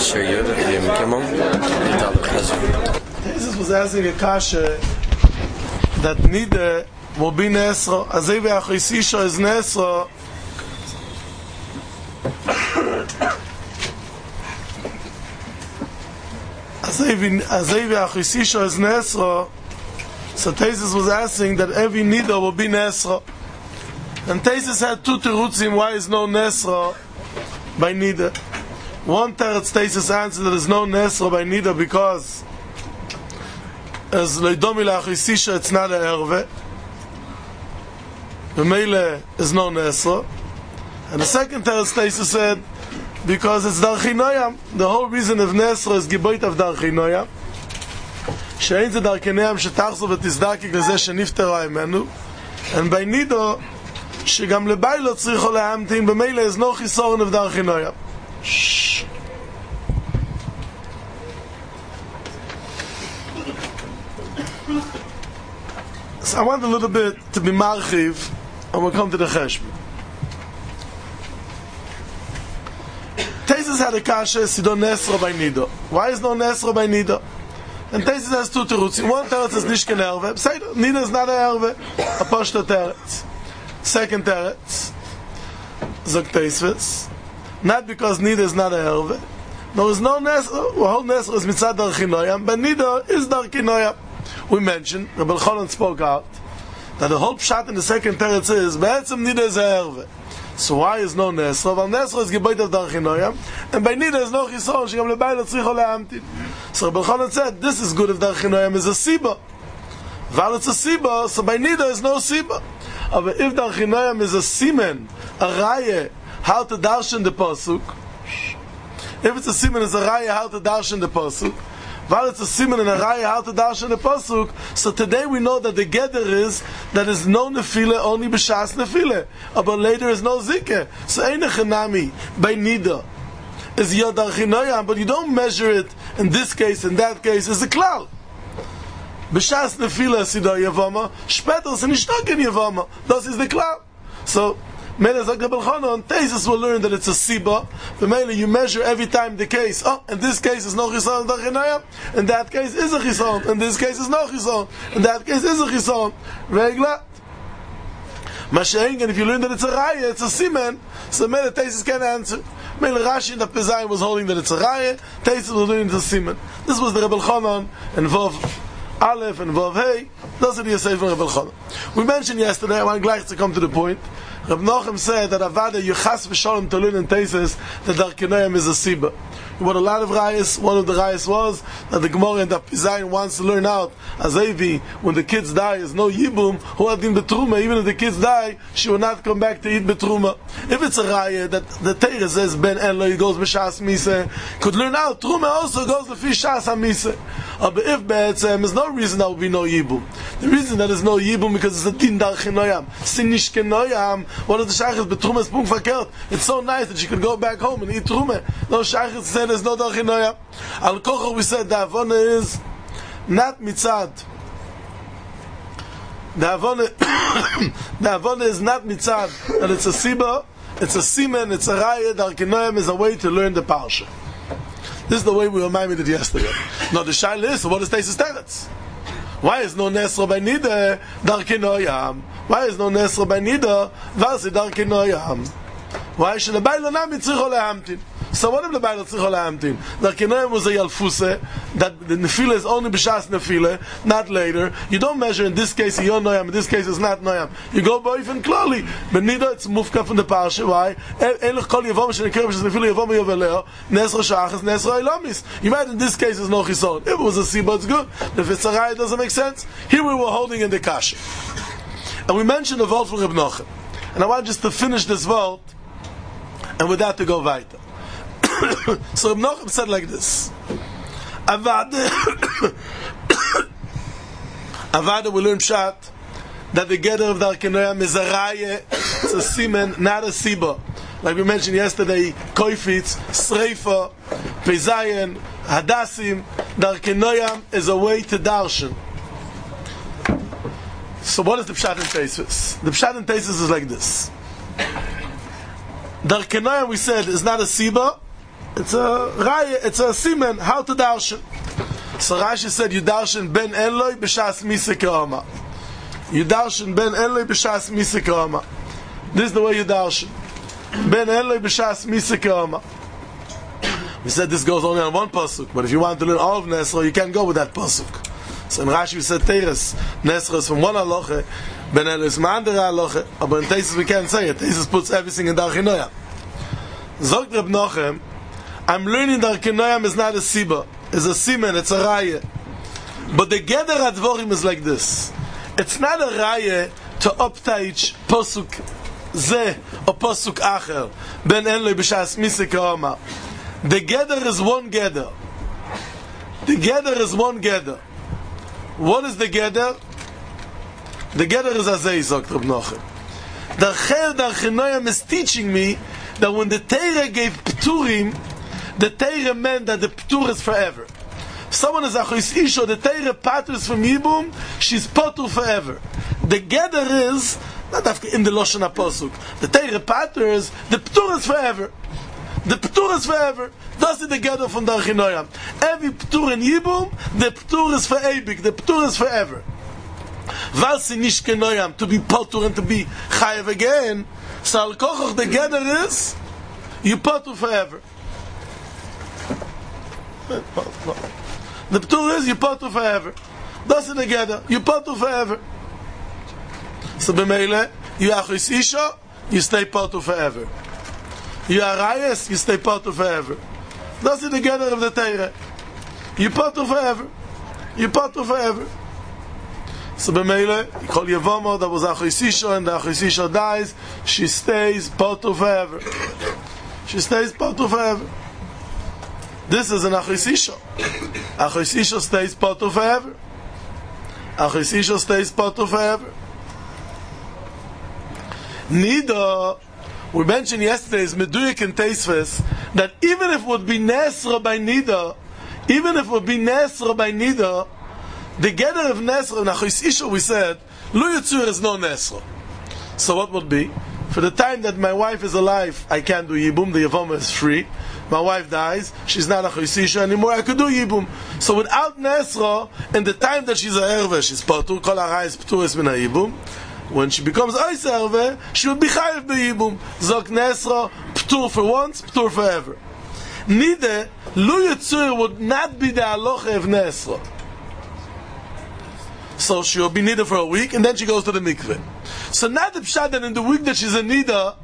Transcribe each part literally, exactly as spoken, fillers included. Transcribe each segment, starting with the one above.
Asher Yud, Yom Kimmel, Jesus was asking a kasha that neither will be Nesro, Azevi Achisisha is Nesro. Azevi Achisisha is Nesro. So Tesis was asking that every Nida will be Nesro. And Tesis had two terutzim why is no Nesro by Nida. One teretz Tesis answered that there is no Nesro by Nida because as Leidomi Lachisisha it's not a Erve. The Meile is no Nesro. And the second teretz Tesis said because it's Darchinoyam. The whole reason of Nesro is Geboit of Darchinoyam. שאין זה דרכניהם שתחזו ותזדקק לזה שנפטרה ממנו and by Nido שגם לבי לא צריכו להמתין במילא איזנו חיסורן ודרכינויה. So I want a little bit to be marchiv and we'll come to the cheshbon. Tesis had a kasha Sidon Nesro by Nido. Why is no Nesro by Nido? And Tesis has two terutzim. One teretz is nishken erve. Nida is not a erve. A poshta teretz. Second teretz, zok Tesis, not because Nida is not a erve. There is no nesro. The whole nesro is mitzad darchinoyam, but Nida is darchinoyam. We mentioned, Rabbi Elchanan spoke out that the whole pshat in the second teretz is be'etzem Nida is a erve. So why is no nesro? Well, nesro is geboit of darchinoyam, and by Nida is no chison. Shegam lebay lo tzricho lehamtin. So Rabbi Elchanan said, this is good if darchinoyam is a siba. Val it's a siba, so by Nida is no siba. But if darchinoyam is a simen, a raya, how to darshan the pasuk. If it's a simen, it's a raya, how to darshan the pasuk. Val it's a simen and a raya, how to darshan the pasuk. So today we know that the gather is that is no nefile only b'shas nefile, but later is no zikeh. So ein echanami by Nida is your darchinoyam, but you don't measure it in this case, in that case, is a klal. B'shas nefila sida yavama, shpeter se nishtaken yavama. Das is the klal. So, Mele Zak Rabbi Elchanan, Tesis will learn that it's a siba. But Mele, you measure every time the case. Oh, in this case is no chison darchinayam. In that case is a chison. In this case is no chison. In that case is a chison. Regla. Mashayin, and if you learn that it's a raya, it's a simen, so Mele Tesis can answer. Mele Rashi in the Pezayim was holding that it's a raya, Tesis was doing it's a simen. This was the Rabbi Elchanan and Vav Aleph and Vav Hey. Those are the Yosef and Rabbi Elchanan. We mentioned yesterday, I want gleich to come to the point. Rabbi Nochem said that Avada Yuchas v'Shalom to learn in Tesis that Darkinoyam is a Siba. What a lot of rayas, one of the rayas was that the Gemara and the Pizayin wants to learn out as Avi, when the kids die, is no Yibum, who had in Betruma, even if the kids die, she will not come back to eat Betruma. If it's a raya that the Teira says Ben Elo, he goes B'Shas Mise, could learn out, Truma also goes to Fish Shas HaMise. Uh, but if Be'etzem, there's no reason there will be no Yibum. The reason that there's no Yibum because it's a Din Darchinoyam. Sin Nishkenoyam, one of the Shaykhs, Betruma is Punk Fakert. It's so nice that she could go back home and eat Truma. No Shaykhs said there's no Darchinoyam. Al Kochor we said the Avona is not Mitzad. The Avona, the Avona is not Mitzad. And it's a Siba, it's a Simen, it's a Raya. Darchinoyam is a way to learn the Parsha. This is the way we reminded it yesterday. Now the Shaila is, so what is Tesis Teretz? Why is no Nesro by Nida Darchinoyam? Why is no Nesro by Nida Vasi Darchinoyam? Why should the Bailo Nami Tzricho Lehamtin? So what if the Bailo Tzricho Lehamtin? Darchinoyam was a Yalfuse, that the Nefila is only B'Shas Nefila, not later. You don't measure in this case Yon Noyam, in this case it's not Noyam. You go by even clearly. But Nida it's Mufka from the Parsha. Why? Elech Kol Yavom Shenekir B'Shas Nefila Yavom Yoveleo Nesro Shachas Nesro Elamis. You might in this case is no Chison. If it was a Siba it's good. If it's a Raya it doesn't make sense. Here we were holding in the Kasha. And we mentioned the Volt from Reb Nochem. And I want just to finish this Volt and with that to go weiter. So Reb Nochem said like this. Avada Avada will learn Pshat that the gather of Darkinoyam is a Raya, it's a Simen, not a Siba. Like we mentioned yesterday, Koifitz, Sreifa, Pezayin, Hadassim, Darkinoyam is a way to Darshan. So what is the Pshat in Tesis? The Pshat in Tesis is like this. Darkinoyam, we said, is not a Siba, It's a raya, it's a siman, how to darshan. So Rashi said, you darshan ben enloi b'shas misa k'oma. You darshan ben enloi b'shas misa k'oma. This is the way you darshan. Ben enloi b'shas misa k'oma. We said this goes only on one pasuk, but if you want to learn all of Nesra, you can't go with that pasuk. So in Rashi we said Teres, Nesra is from one halacha, Ben Enloi is from andere halacha, but in Tesis we can't say it. Tesis puts everything in Darkei Noam. Zogt Reb Nochem, I'm learning Darkei Noam is not a siba. It's a simen, it's a raya. But the Geder Advorim is like this. It's not a raya to uptage posuk ze or posuk acher, ben enloi b'shas misa k'oma. The Geder is one Geder. The Geder is one Geder. What is the Geder? The Geder is azay, sagt Reb Nochem. The Cher Darkei Noam is teaching me that when the Torah gave Pturim, the Torah meant that the Ptur is forever. Someone is Achos Isha, the Torah paters from Yibum, she's Patur forever. The Geder is, not in the Loshen HaPosuk, the Torah paters, the Ptur is forever. The Ptur is forever. That's the Geder from Darkei Noam. Every Ptur in Yibum, the Ptur is for Eibik, the Ptur is forever. Valsi Nishke Noam, to be Patur and to be Chayev again, so Al Kochoch, the Geder is, you Patur forever. The Ptur is you Patur forever. That's it together. You Patur forever. So b'meile, you Achos Isha, you stay Patur forever. You are Rayas, you stay Patur forever. That's it together of the Torah. You Patur forever. You Patur forever. So b'meile, you call Yevama, that was Achos Isha, and the Achos Isha dies, she stays Patur forever. She stays Patur forever. This is an Achos Isha. Achos Isha stays Patur forever. Achos Isha stays Patur forever. Nida, we mentioned yesterday, is Meduyik and Teisves, that even if it would be Nesra by Nida, even if it would be Nesra by Nida, the Geder of Nesra, in Achos Isha we said, Lu Yitzur is no Nesra. So what would be? For the time that my wife is alive, I can't do Yibum, the Yavama is free. My wife dies, she's not a Achos Isha anymore, I could do Yibum. So without Nesra, in the time that she's a Erve, she's Patur, Kol HaRayis Pturis Min HaYibum. When she becomes Ois Erve, she would be Chayev BeYibum. Zok Nesra, Ptur for once, Ptur forever. Nide, Lu Yitzur would not be the Aloche of Nesra. So she will be Nida for a week, and then she goes to the mikveh. So now the Pshat that in the week that she's a Nida,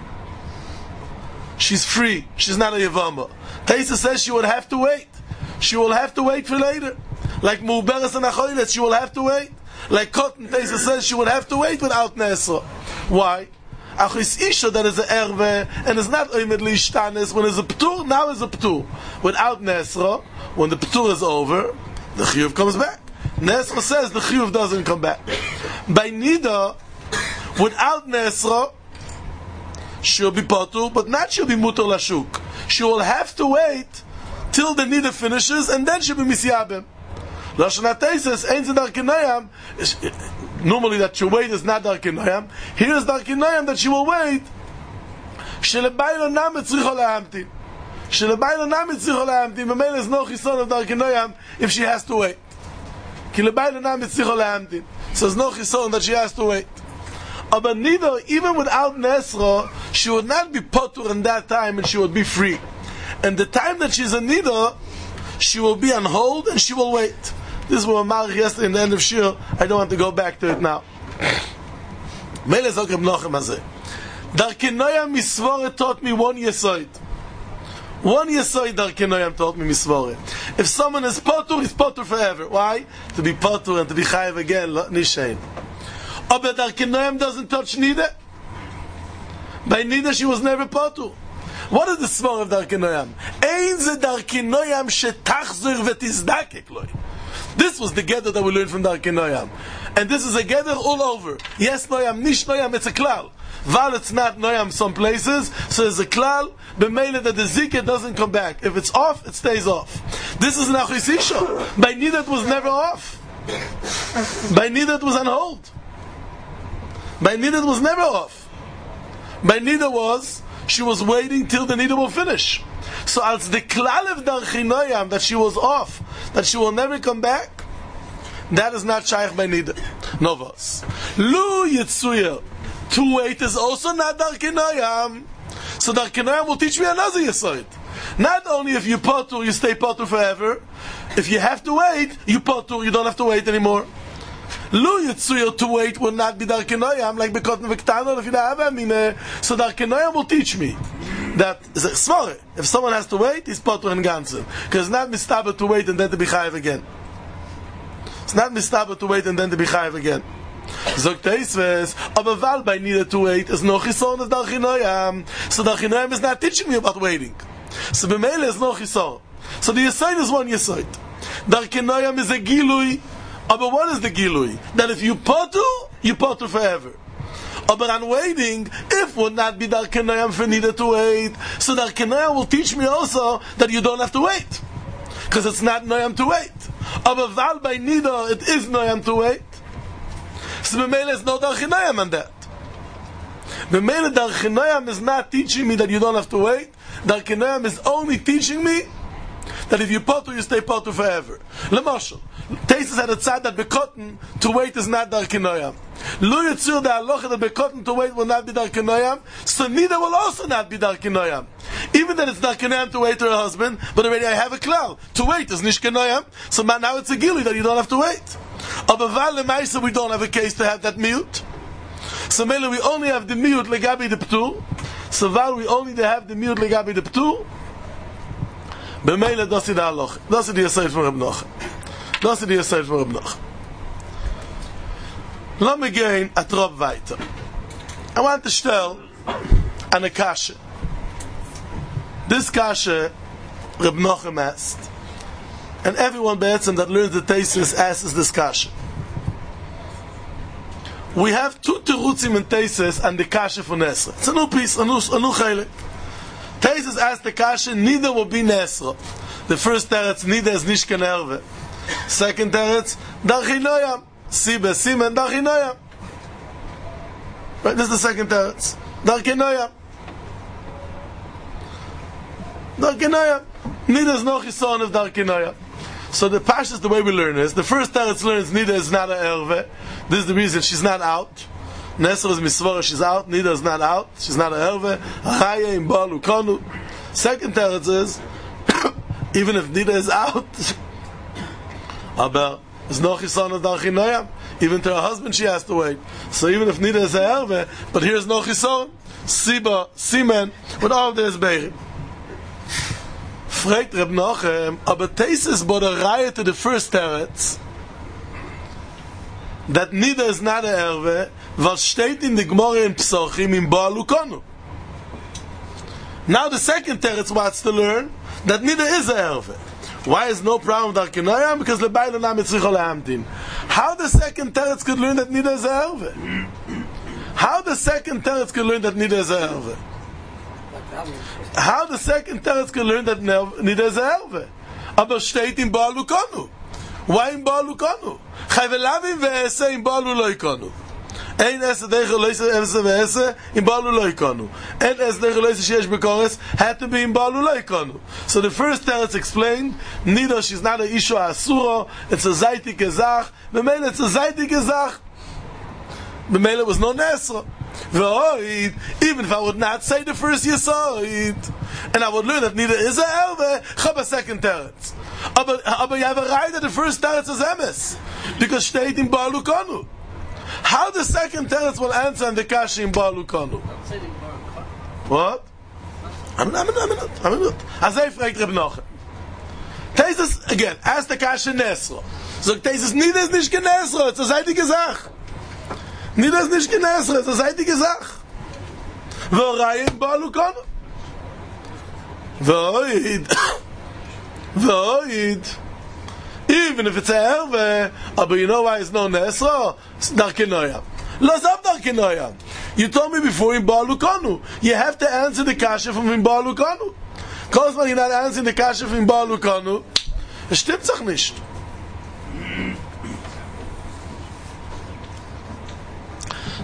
she's free. She's not a Yavama. Taisa says she would have to wait. She will have to wait for later. Like Mu'beres and Achoyles, she will have to wait. Like Cotton, Taisa says she would have to wait without Nesra. Why? Achos Isha that is a Erve, and is not Oimed L'Ishtanes, when it's a Ptur, now is a Ptur. Without Nesra, when the Ptur is over, the Chiyuv comes back. Nesra says the Chiyuv doesn't come back. By Nida, without Nesra, she'll be Patur, but not she'll be Mutar Lashuk. She will have to wait till the Nida finishes, and then she'll be Misyabim. Lashon HaTei says, Ein Ze Darkei Noam, normally that she wait is not Darkei Noam. Here is Darkei Noam that she will wait. Shelebayla Nam Tzricho Lahamtin. Shelebayla Nam Tzricho Lahamtin. Memele is no Chison of Darkei Noam if she has to wait. Ki lebayla Nam Tzricho Lahamtin. So there's no Chison that she has to wait. But neither, even without Nesra, she would not be Patur in that time, and she would be free. And the time that she's a Nida, she will be on hold and she will wait. This is what Mark yesterday in the end of Shir. I don't want to go back to it now. Mele Zok Reb Nochem Hazeh. Darkei Noam Misvore taught me one Yesoid. One Yesoid Darkei Noam taught me Misvore. If someone is Patur, he's Patur forever. Why? To be Patur and to be Chayev again, Nishain. Oh, but Darkei Noam doesn't touch Nida. By Nida she was never Patur. What is the small of Darkei Noam? Ein ze Darkei Noam shetachzor v'tizdakek loy. This was the Geder that we learned from Darkei Noam. And this is a Geder all over. Yes, Noam, nish Noam, it's a klal. Val, it's not Noam some places, so there's a klal, b'meile that the Zikah doesn't come back. If it's off, it stays off. This is an Achos Isha. By Nida it was never off. By Nida it was on hold. By Nida it was never off. By Nida was, She was waiting till the nida will finish. So als the klal of darchinoyam that she was off, that she will never come back, that is not shaykh by nida. Novos. Lu yitzuya. To wait is also not darchinoyam. So darchinoyam will teach me another yesod. Not only if you potur, you stay potur forever. If you have to wait, you potur, you don't have to wait anymore. Lu yitzuya to wait will not be darchinoyam, like because Viktano, if you don't have I mean, uh, so darchinoyam will teach me that if someone has to wait, he's potur and ganzen. Because it's not mistaber to wait and then to be chayiv again. It's not mistaber to wait and then to be chayiv again. Zogt Eisves, aber weil by nida to wait is no chison of darchinoyam. So darchinoyam is not teaching me about waiting. So b'meile is no chison. So the yesod is one yesod. Darchinoyam is a gilui. Aber what is the gilui? That if you potu, you potu forever. But on waiting, if would not be darchinoyam for nida to wait, so darchinoyam will teach me also that you don't have to wait, because it's not noyam to wait. Aber val by nida, it is noyam to wait. So b'meile is no darchinoyam on that. B'meile darchinoyam is not teaching me that you don't have to wait. Darchinoyam is only teaching me that if you potu, you stay potu forever. L'mashal, Taisus had a tzad that bekotten to wait is not darchinoyam. Lu yitzur the halacha that bekotten to wait will not be darchinoyam, so neither will also not be darchinoyam. Even that it's darchinoyam to wait to her husband, but already I have a klal. To wait is nishkenoyam, so now it's a gili that you don't have to wait. Aber val lemaisa we don't have a case to have that mute. So mele we only have the mute legabi the ptur. So val we only have the mute legabi the ptur. B'meile das ist der Halacha. Das ist die Yesod von Reb Nachum. Das ist die Yesod von Reb Nachum. Lass mich gehen a trop weiter. I want to stell an a kasha. This kasha Reb Nachum asked, and everyone be'etzem that learns the Taisus asks this kasha. We have two terutzim in Taisus and the kasha for Nesra. It's a new piece, a new, a new chaylik. Taisus asked the kasha, neither will be Nesra. The first teretz, neither is nishken erve. Second teretz, darchinoyam. Sibe, simen, darchinoyam. Right, this is the second teretz. Darchinoyam. Darchinoyam. Neither is no chison of darchinoyam. So the pashas, the way we learn is, the first teretz learns, neither is not a erve. This is the reason she's not out. Nesra is misvora, she's out. Nida is not out. She's not a herve. Chaya in balu konu. Second teretz is, even if Nida is out, aber there's no chison of darchinoyam. Even to her husband she has to wait. So even if Nida is a herve, but here's no chison. Siba, simen, with all of this beirim. Fragt Reb Nachum, aber Taisus brought a raya to the first teretz, that Nida is not a herve, was steht in the Gemara in Psochim in Baalu Konu. Now the second teretz wants to learn that Nida is a herve. Why is no problem with darchinoyam? Because lebayla na mitzricha lehamtin. How the second teretz could learn that Nida is a herve? How the second teretz could learn that Nida is a herve? How the second teretz could learn that Nida is a herve? Aber steht in Baalu Konu. Why in Baalu Konu? Chayvelavim ve'ese in Baalu lo ikonu. Ein esse deiche leise esse ve'ese in Baalu lo ikonu. Ein esse deiche leise sheyesh b'kores had to be in Baalu lo ikonu. So the first teretz explained, Nida, she's not a isha asura, it's a zaytik ezach, b'meile it's a zaytik ezach. B'meile was no nesra. V'oid, even if I would not say the first yesod, and I would learn that Nida is a elve, chab a second teretz. Aber, aber you have a right that the first teretz is emes, because steht in Baalu Konu. How the second teretz will answer in the kasha in Baalu Konu? What? I'm not, I'm not, I'm not, I'm not. Azay fragt Reb Nachum. Taisus, again, ask the kasha Nesra. So Taisus, Nida is nicht genesra, it's a seitige Sach. Nida is nicht genesra, it's a seitige Sach. V'orayim in Baalu Konu. V'oid. V'oid. Even if it's a herve, but you know why it's no nesra? It's darchinoyam. Lazav darchinoyam. You told me before in Baalu Konu. You have to answer the kasha from in Baalu Konu. Because when you're not answering the kasha from in Baalu Konu, es stimmt sich nicht.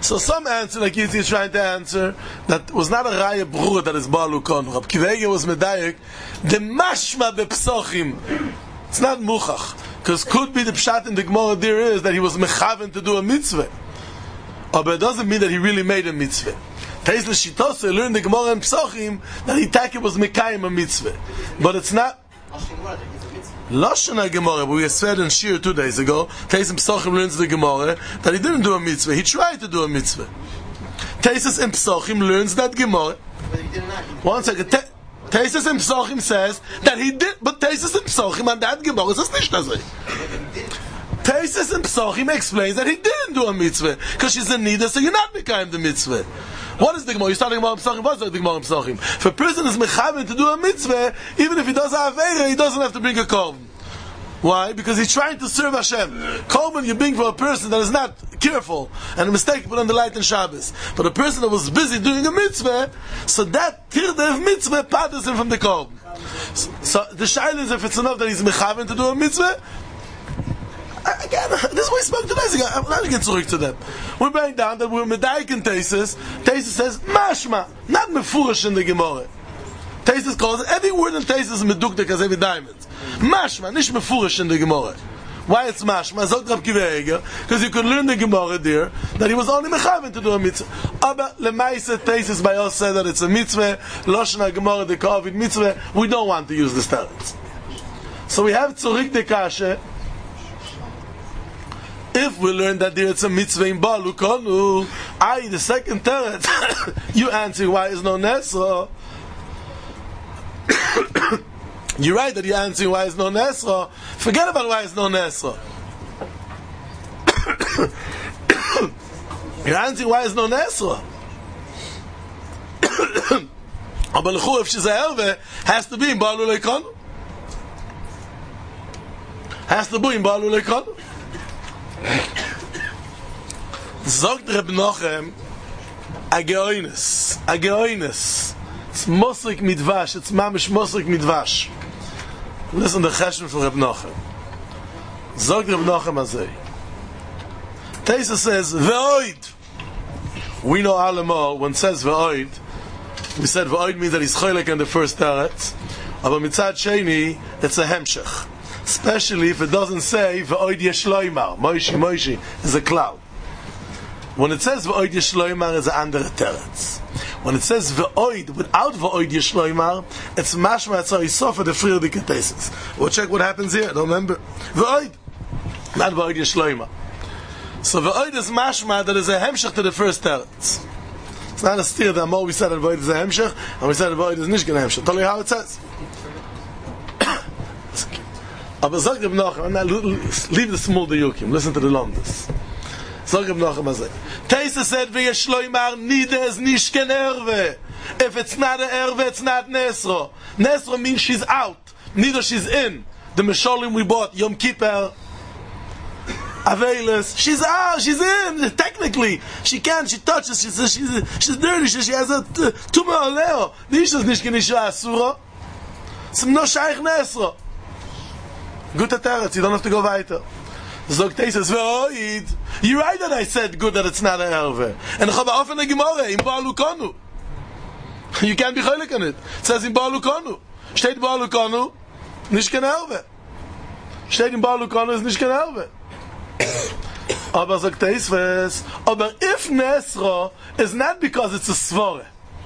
So some answer, like Yitzhi is trying to answer, that was not a raya brura that is Baalu Konu. Rab Kiva Eiger was medayik, the mashma bepsochim. It's not muchach. Because could be the pshat in the Gemara there is that he was mechaven to do a mitzvah. Oh, but it doesn't mean that he really made a mitzvah. Teis l'shitose learned the Gemara in Psochim that he taki was mekayim a mitzvah. But it's not Lashon Gemara, but we said in Shir two days ago, Teis in Psochim learns the Gemara that he didn't do a mitzvah, he tried to do a mitzvah. Teis in Psochim learns that Gemara. One second. Teis in Psochim says that he did, but Teis in Psochim and that Gemara says nicht das. Teis in Psochim explains that he didn't do a mitzvah because she's a nida, so you're not mekayim the mitzvah. What is the Gemara? You start the Gemara in Psochim. What's the Gemara in Psochim? If a person is mechaven to do a mitzvah, even if he does a avera, he doesn't have to bring a korban. Why? Because he's trying to serve Hashem. Korban you bring for a person that is not careful and a mistake put on the light in Shabbos. But a person that was busy doing a mitzvah, so that tirda of mitzvah patters him from the korban. So, so the shaila is if it's enough that he's mechaven to do a mitzvah. Again, this is what we spoke two days ago. I'm not going to get zurück to them. We're bringing down that we're medayik in Teisus. Teisus says, mashma, not mefurish in the Gemara. Teisus calls it, every word in Teisus is medukdek as every diamond. Mashma, nicht mefurish in the Gemara. Why it's mashma? Zog Rab Kiva Eiger, because you could learn the Gemara there, that he was only mechaven to do a mitzvah. Aber lemaise Teisus by us said that it's a mitzvah, Loshna Gemara de Kovid mitzvah, we don't want to use this talent. So we have zurück de kashe. If we learn that there it's a mitzvah in Baalu Konu, I, the second teret, you answer why is no Nesra. You're right that you're answering why is no Nesra. Forget about why is no Nesra. You're answering why is no Nesra. Aber l'chu, if she's a erve, has to be in Baalu Konu. Has to be in Baalu Konu. Sagt Reb Nochem a geoines, a geoines. It's mosrik midvash, it's mamish mosrik midvash. Listen to the cheshem for Reb Nochem. Sagt Reb Nochem azay. Teisa says ve'oid. We know Alamor when it says ve'oid. We said ve'oid means that he's choylek in the first teretz. Aber mitzad sheni it's a hemshech. Especially if it doesn't say V'oid Yeshloimar. Moishi, Moishi is a cloud. When it says V'oid Yeshloimar, it's an under teretz. When it says V'oid without V'oid Yeshloimar, it's mashma etzar isofa the free diketesis. We'll check what happens here. Don't remember V'oid, not V'oid Yeshloimar. So V'oid is mashma that is a hemshech to the first teretz. It's not a steer that more we said that V'oid is a hemshech and we said that V'oid is nicht a hemshech. Tell you how it says. Aber sag Reb Nochem, leave the small diyukim, listen to the lomdus. Sag Reb Nochem azay. Teisa said, V'yeshloimar nida is nish ken erve. If it's not an erve, it's not Nesro. Nesro means she's out. Nida she's in. The Mesholim we bought, Yom Kippur, Avelis, she's out, she's in. Technically, she can't, she touches, she's, she's, she's dirty, she, she has a tumor aleo. Nish is nish ken isha asura. It's no shaykh Nesro. Good teretz, you don't have to go weiter. Zog Teisus, ve'oid. You're right that I said good that it's not an erve. And I have often a Gemara in Baalu Konu. You can't be choylek on it. It says in Baalu Konu. Steht in Baalu Konu, nicht kein erve. Steht in Baalu Konu, ist nicht kein erve. Aber zog Teisus, aber if Nesro is not because it's a svore.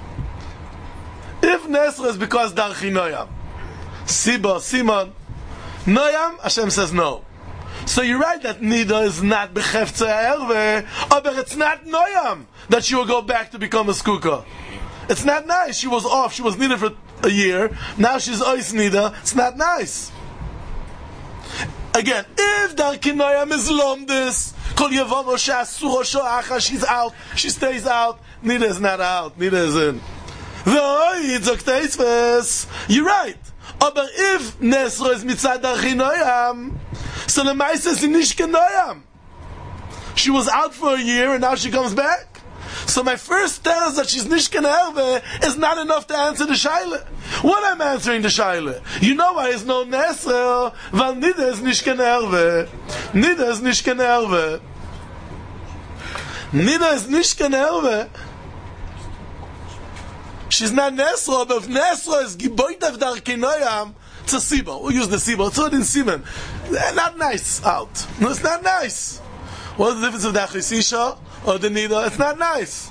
If Nesro is because Darchinoyam. Siba, Simon, Noyam, Hashem says no. So you're right that Nida is not Bechefze Erve, but it's not Noyam that she will go back to become a Skuka. It's not nice. She was off. She was Nida for a year. Now she's Ois Nida. It's not nice. Again, if Darki Noyam is Lomdis, Kol Yavam Osha Asur Osho Acha, she's out. She stays out. Nida is not out. Nida is in. You're right. Aber if Nesro is mitzad Darchinoyam, so the Maisa is nicht Noyam. She was out for a year and now she comes back. So my first tell is that she's nicht Erve is not enough to answer the Shaila. What I'm answering the Shaila? You know why it's no Nesro, weil Nida is nicht Erve. Nida is nicht Erve. Nida is nicht kein Erwe. She's not Nesro, but if Nesro is Giboit of Darkei Noyam, it's a Sibo. We'll use the Sibo. It's all in Simen. Not nice out. No, it's not nice. What's the difference of the Achisisha or the Nida? It's not nice.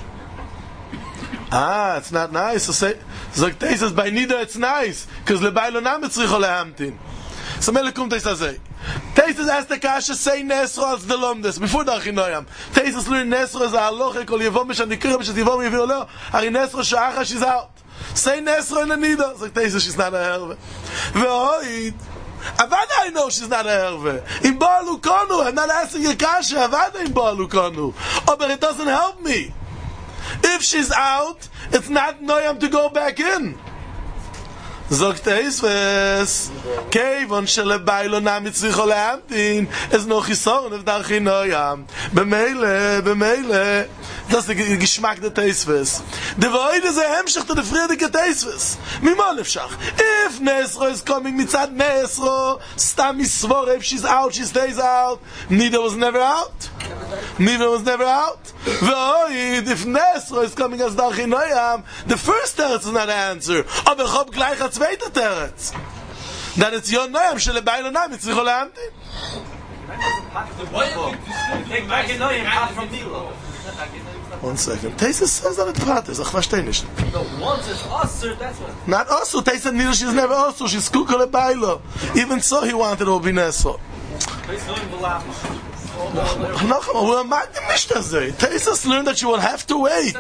Ah, it's not nice. So say, so it says by Nida it's nice, because leBailo Nam Tzricho lehamtin. So mele kumt es azay. Teisus asked the Kasha, say Nesro as the Lomdes, before Darkei Noyam. Teisus learned Nesro as a haloche, kol yevom mishan dikirah, mishan yevom yevi oleo, hari Nesro sha'acha, she's out. Say Nesro in the Nida. So Teisus, she's not a herve. Ve'oid, Avada, I know she's not a herve. In Ba'alu Konu, I'm not asking your Kasha, Avada in Ba'alu Konu. Oh, but it doesn't help me. If she's out, it's not Noyam to go back in. Zogt Eisves, Kevon sheleBailo Nam Tzricho lehamtin, es no chisoron of Darkei Noyam. B'meile, b'meile, das ist der Geschmack der Teisves. Der Void is a Hemshach to the Friedeke Teisves. Mimol efshach. If Nesro is coming mitzad Nesro, Stam Yisvor, if she's out, she stays out. Nida was never out. Nida was never out. Void, if Nesro is coming as Darkei Noyam, the first teretz is not an answer. Aber chob gleich a zweiter teretz. That it's your Noyam, sheleBailo Nam Tzricho lehamtin. One second. Teisa says that it's Pratis. Ich verstehe nicht. No, once it's Osir, that's what. Not Osir. Teisa Nida, she's never Osir. She's Kukah leBailo. Even so, he wanted to be Nesro. No, we're not nicht azay. Teisa learned that she will have to wait.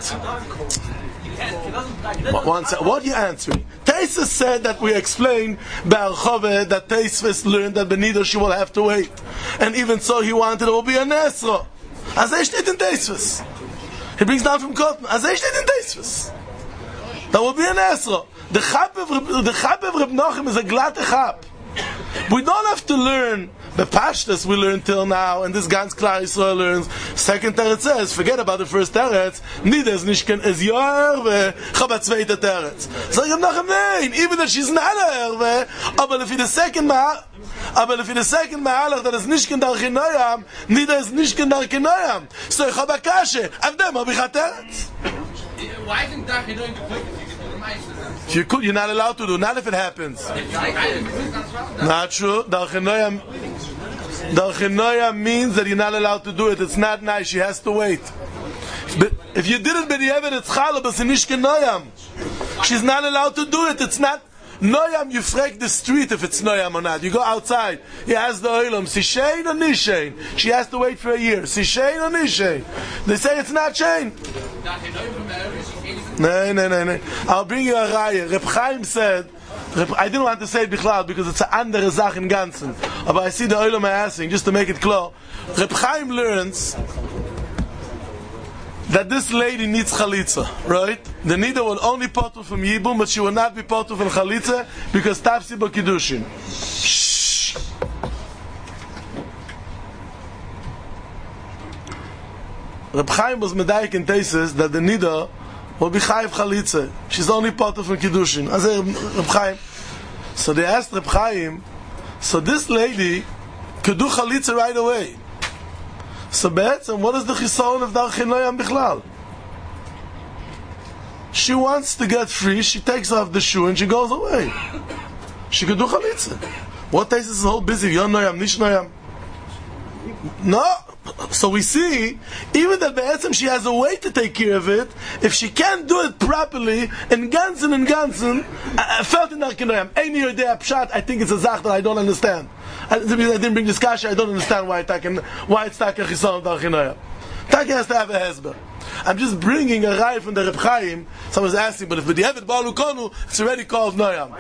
One second. What are you answering? Teisa said that we explained Be'archove that Teisves learned that Benida she will have to wait. And even so, he wanted to be a Nesro. Azay steht in Teisves. He brings down from Cotton. Azay steht in Teisves. That will be a Nesro. The Chab of the Chab of Reb Nochem is a glatte Chab. We don't have to learn the Pashtas we learned till now, and this Gans Klar Yisrael learns. Second teretz says, forget about the first teretz. Nida is nishken is your erve, chaba zweite teretz. So Reb Nochem nein, even that she's not a erve, aber if the second ma, aber if the second ma'alach that is nishken Darkei Noyam, Nida is nishken Darkei Noyam. So chaba kashe, avdem abichat teretz. Why isn't Darkei Noyam the quickest? You could, you're not allowed to do, not if it happens. Not true. Darkei Noyam, Darkei Noyam means that you're not allowed to do it. It's not nice. She has to wait. But if you did it, b'diavad, it's challah, but it's nishken Noyam. She's not allowed to do it. It's not Noyam. You frag the street if it's Noyam or not. You go outside. He has the oilam. Sishein or nishein? She has to wait for a year. Sishein or nishein? They say it's not shein. No, no, no, no. I'll bring you a raya. Reb Chaim said, Reb, I didn't want to say it bichlal because it's an andere Sach in Ganzen. But I see the oilam asking, just to make it clear. Reb Chaim learns that this lady needs chalitza, right? The nida will only potul from Yibum, but she will not be potul from chalitza because tafsi b'kiddushin. Shh. Reb Chaim was medayik in Teises that the nida will be chayiv chalitza. She's only potul from kiddushin. As Reb Chaim. So they asked Reb Chaim, so this lady could do chalitza right away. So be'etzem, what is the chisaron of Darkei Noyam bichlal? She wants to get free, she takes off the shoe and she goes away. She could do chalitza. What Teisus is all busy? Yon Noyam, Nish Noyam. No. So we see, even that be'etzem she has a way to take care of it, if she can't do it properly, in Ganzen and Ganzen, I, I felt in Darkei Noyam, Eini Yodei Pshat, I think it's a zach that I don't understand. I didn't bring this kasha, I don't understand why, why it's Taka Chisaron Darkei Noyam. Taka has to have a hezber. I'm just bringing a rai from the Reb Chaim. Someone's asking, but if the Yevet Ba'alu Konu, it's already called Noyam.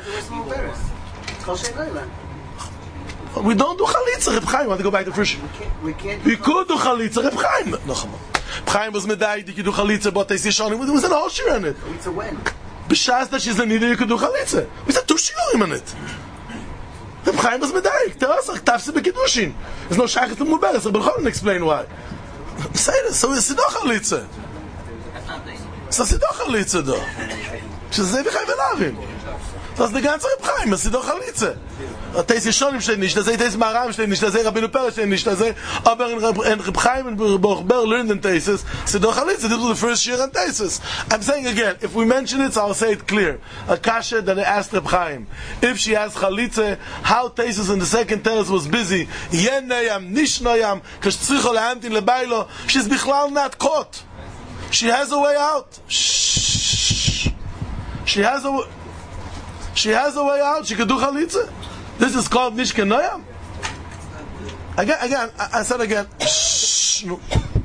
We don't do chalitza, Reb Chaim. I want to go back to first. We can't. We, can't we could do chalitza, Reb Chaim. No, come on. Reb Chaim was medayik that you do chalitza, but they say Shani. There was an whole shir on it. Chalitza when? B'shas that she's a nida, you could do chalitza. We said two shiurim on it. Reb Chaim was medayik. Tell us, tafsi b'kiddushin. There's no shaykhis to muberes. Reb Chaim explain why. Say this. So it's doch chalitza. So it's doch chalitza, though. She's a zevich hayvelavim. That's the ganze Reb Chaim. It's doch chalitza. Teis Yeshonim steht nicht, das Teis Maram steht nicht, das Rabbeinu Peretz steht nicht, das aber in Reb Chaim and Bochber learned in Teises, so doch Chalitza, this was the first year in Teises. I'm saying again, if we mention it, so I'll say it clear. A kasha that I asked Reb Chaim, if she asked Chalitza, how Teises in the second Teres was busy, yen noyam, nish noyam, kash tzricho lehamtin lebailo, she's bichlal not caught. She has a way out. Shh. She has a She has a way out. She can do Chalitza. This is called Nishken Noyam. Again, again, I, I said again. Shh. No.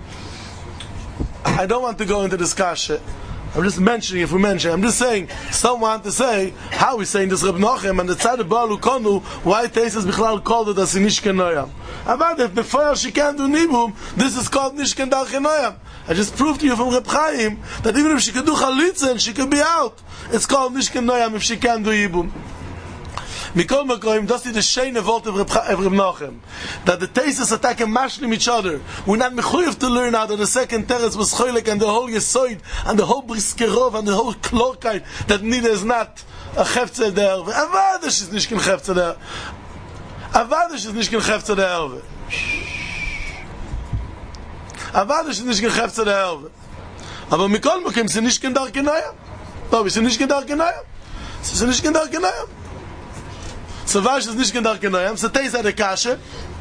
I don't want to go into this kasha. I'm just mentioning, if we mention, I'm just saying, some want to say, how we saying this Reb Nochem, and the tzad of Baal Ukonu, why Teises Bichlal called it as Nishken Noyam. About if before she can't do Nibum, this is called Nishken Darchen Noyam. I just proved to you from Reb Chaim, that even if she can do Chalitza and she can be out, it's called Nishken Noyam if she can't do Yibum. Mikol Makoim, that's the shame of Reb Nochem, that the Teises attack and mashlim each other. We're not mechuyev to learn out that the second Teretz was choylek and the whole Yesoid and the whole Briskerov and the whole Klorkeit that neither is not a Chefze der Erwe. Avadish is nicht kein Chefze der Avadish is nicht kein Chefze der Erwe. Avadish is nicht kein Chefze der Erwe. Aber Mikol Makoim, sie nicht kein Darke Noyam. Tobi, sie nicht kein Darke Noyam. Sie sind nicht kein Darke Noyam. So Vash is nicht gedacht genoyam, so Teis hat a kasha.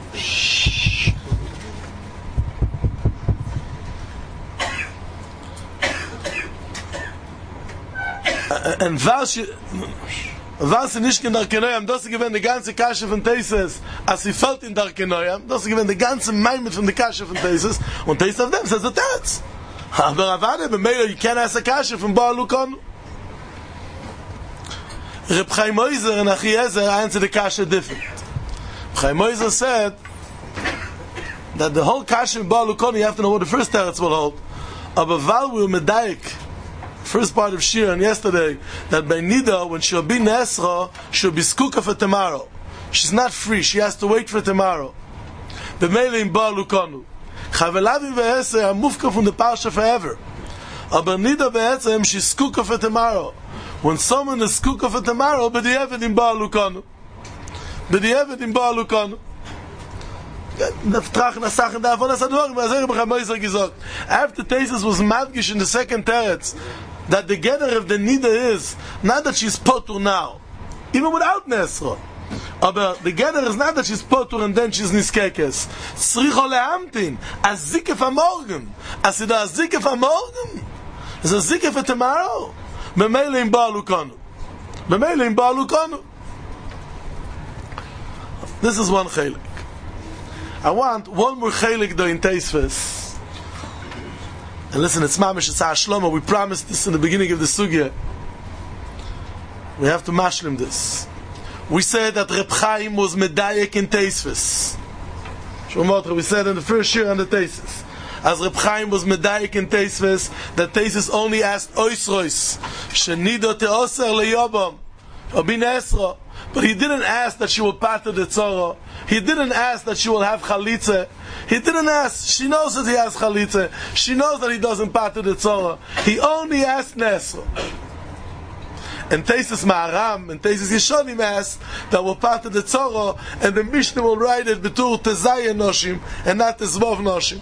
And Vash Vash is nicht gedacht genoyam, das gewinnt die ganze kasha von Teises, als sie fällt in Dark genoyam, das gewinnt die ganze Maimet von der kasha von Teises, und Teis of them says the Teretz. Aber Avade, b'meila, you can't ask a kasha from Baal Ukonu. Reb Chaim Oizer and Achiezer answered the kasha different. Reb Chaim Oizer said that the whole kasha in Baal Ukonu, you have to know what the first teretz will hold. Aber val we were medayik, first part of Shir and yesterday, that by Nida, when she'll be Nesra, she'll be skuka for tomorrow. She's not free, she has to wait for tomorrow. B'meile in Baal Ukonu. Chavelavi ve'eser are mufka from the parsha forever. Aber Nida ve'eser, she's skuka for tomorrow. When someone is kuka for tomorrow, but the Eved in Baal Ukonu. But the Eved in Baal Ukonu. After Teises was madgish in the second teretz, that the gather of the Nida is, not that she's potur now, even without Nesra. But the gather is not that she's potur and then she's niskekes. Tzricho lehamtin, a zikef amorgen. As it a zikef amorgen, it's a zikef for tomorrow. B'meile in Baal Ukonu. B'meile in Baal Ukonu. This is one chelik. I want one more chelik though in Teisves. And listen, it's mamish, it's our Shlomo. We promised this in the beginning of the sugya. We have to mashlim this. We said that Reb Chaim was medayek in Teisves. Shlomo, we said in the first year on the Teisves. As Reb Chaim was medayik in Teisves, that Teisves only asked Oisrois, Shenido teoser leyobam, or bin Esra. But he didn't ask that she will pater the tzara. He didn't ask that she will have chalitza. He didn't ask. She knows that he has chalitza. She knows that he doesn't pater the tzara. He only asked Nesra. And Teisves Ma'aram and Teisves Yeshonim asked that will pater the tzara, and the Mishnah will write it betur tezayah noshim and not tezvov noshim.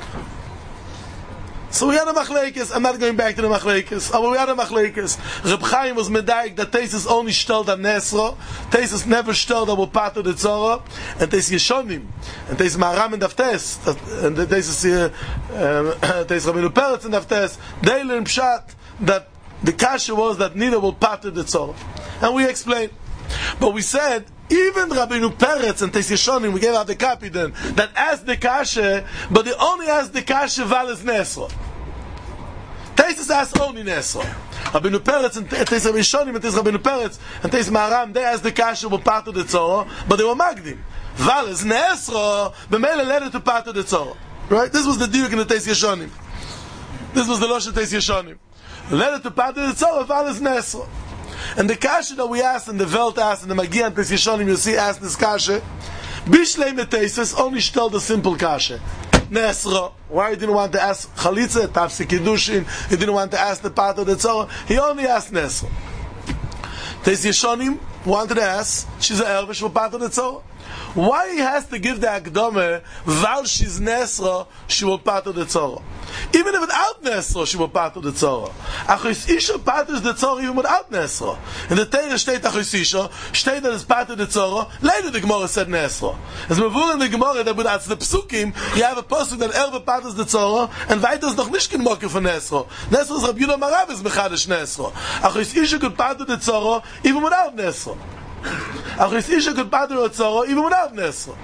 So we had a machlekes. I'm not going back to the machlekes. Oh, we had a machlekes. Reb Chaim was medayik that Teises only shtelled on Nesra. Teises never shtelled that will pater the tzara. And Teises Yeshonim. And Teises Ma'aram and Daftes. And Teises Teises Rabbeinu Peretz and Daftes. They learned pshat that the kasha was that neither will pater the tzara. And we explained. But we said, even Rabbeinu Peretz and Teises Yeshonim, we gave out the copy then, that asked the kasha, but they only asked the kasha valis Nesra. Teises asked only Nesra. Rabbeinu Peretz and Teises Yeshonim and Teises Rabbeinu Peretz and Teises Ma'aram, they asked the kasha will part of the tzara, but they were magdim. Valis Nesra, b'meila led it to part of the tzara. Right? This was the diuk in the Teises Yeshonim. This was the Losh of Teises Yeshonim. Led it to part of the tzara, valis Nesra. And the kasha that we asked, and the Welt asked, and the Magia and Teises Yeshonim, you see, asked this kasha, Bishlei Meteises only tell the simple kasha. Nesra. Why he didn't want to ask Chalitza, Tafsi Kiddushin, he didn't want to ask the part of the Tzara, he only asked Nesra. Teises Yeshonim, wanted to ask, she's an Erva, she will part of the Tzorah. Why he has to give the Akdome, while she's Nesra, she will part of the Tzorah? Even if without Nesra, she will part of the Tzorah. Achos Isha part of the Tzorah even without Nesra. In the Torah state Achos Isha, state that it's part of the Tzorah, later the Gemara said Nesra. As we were in the Gemara, that without the Psukim, you have a person that Erva part of the Tzorah, and weiter is noch nicht kein Mokke for Nesra. Nesra is Rabbi Yudah Marav is Mechadish Nesra. Achos Isha could part of the Tzorah, even without Nesra. Achos Isha could part of the Tzorah, even without Nesra.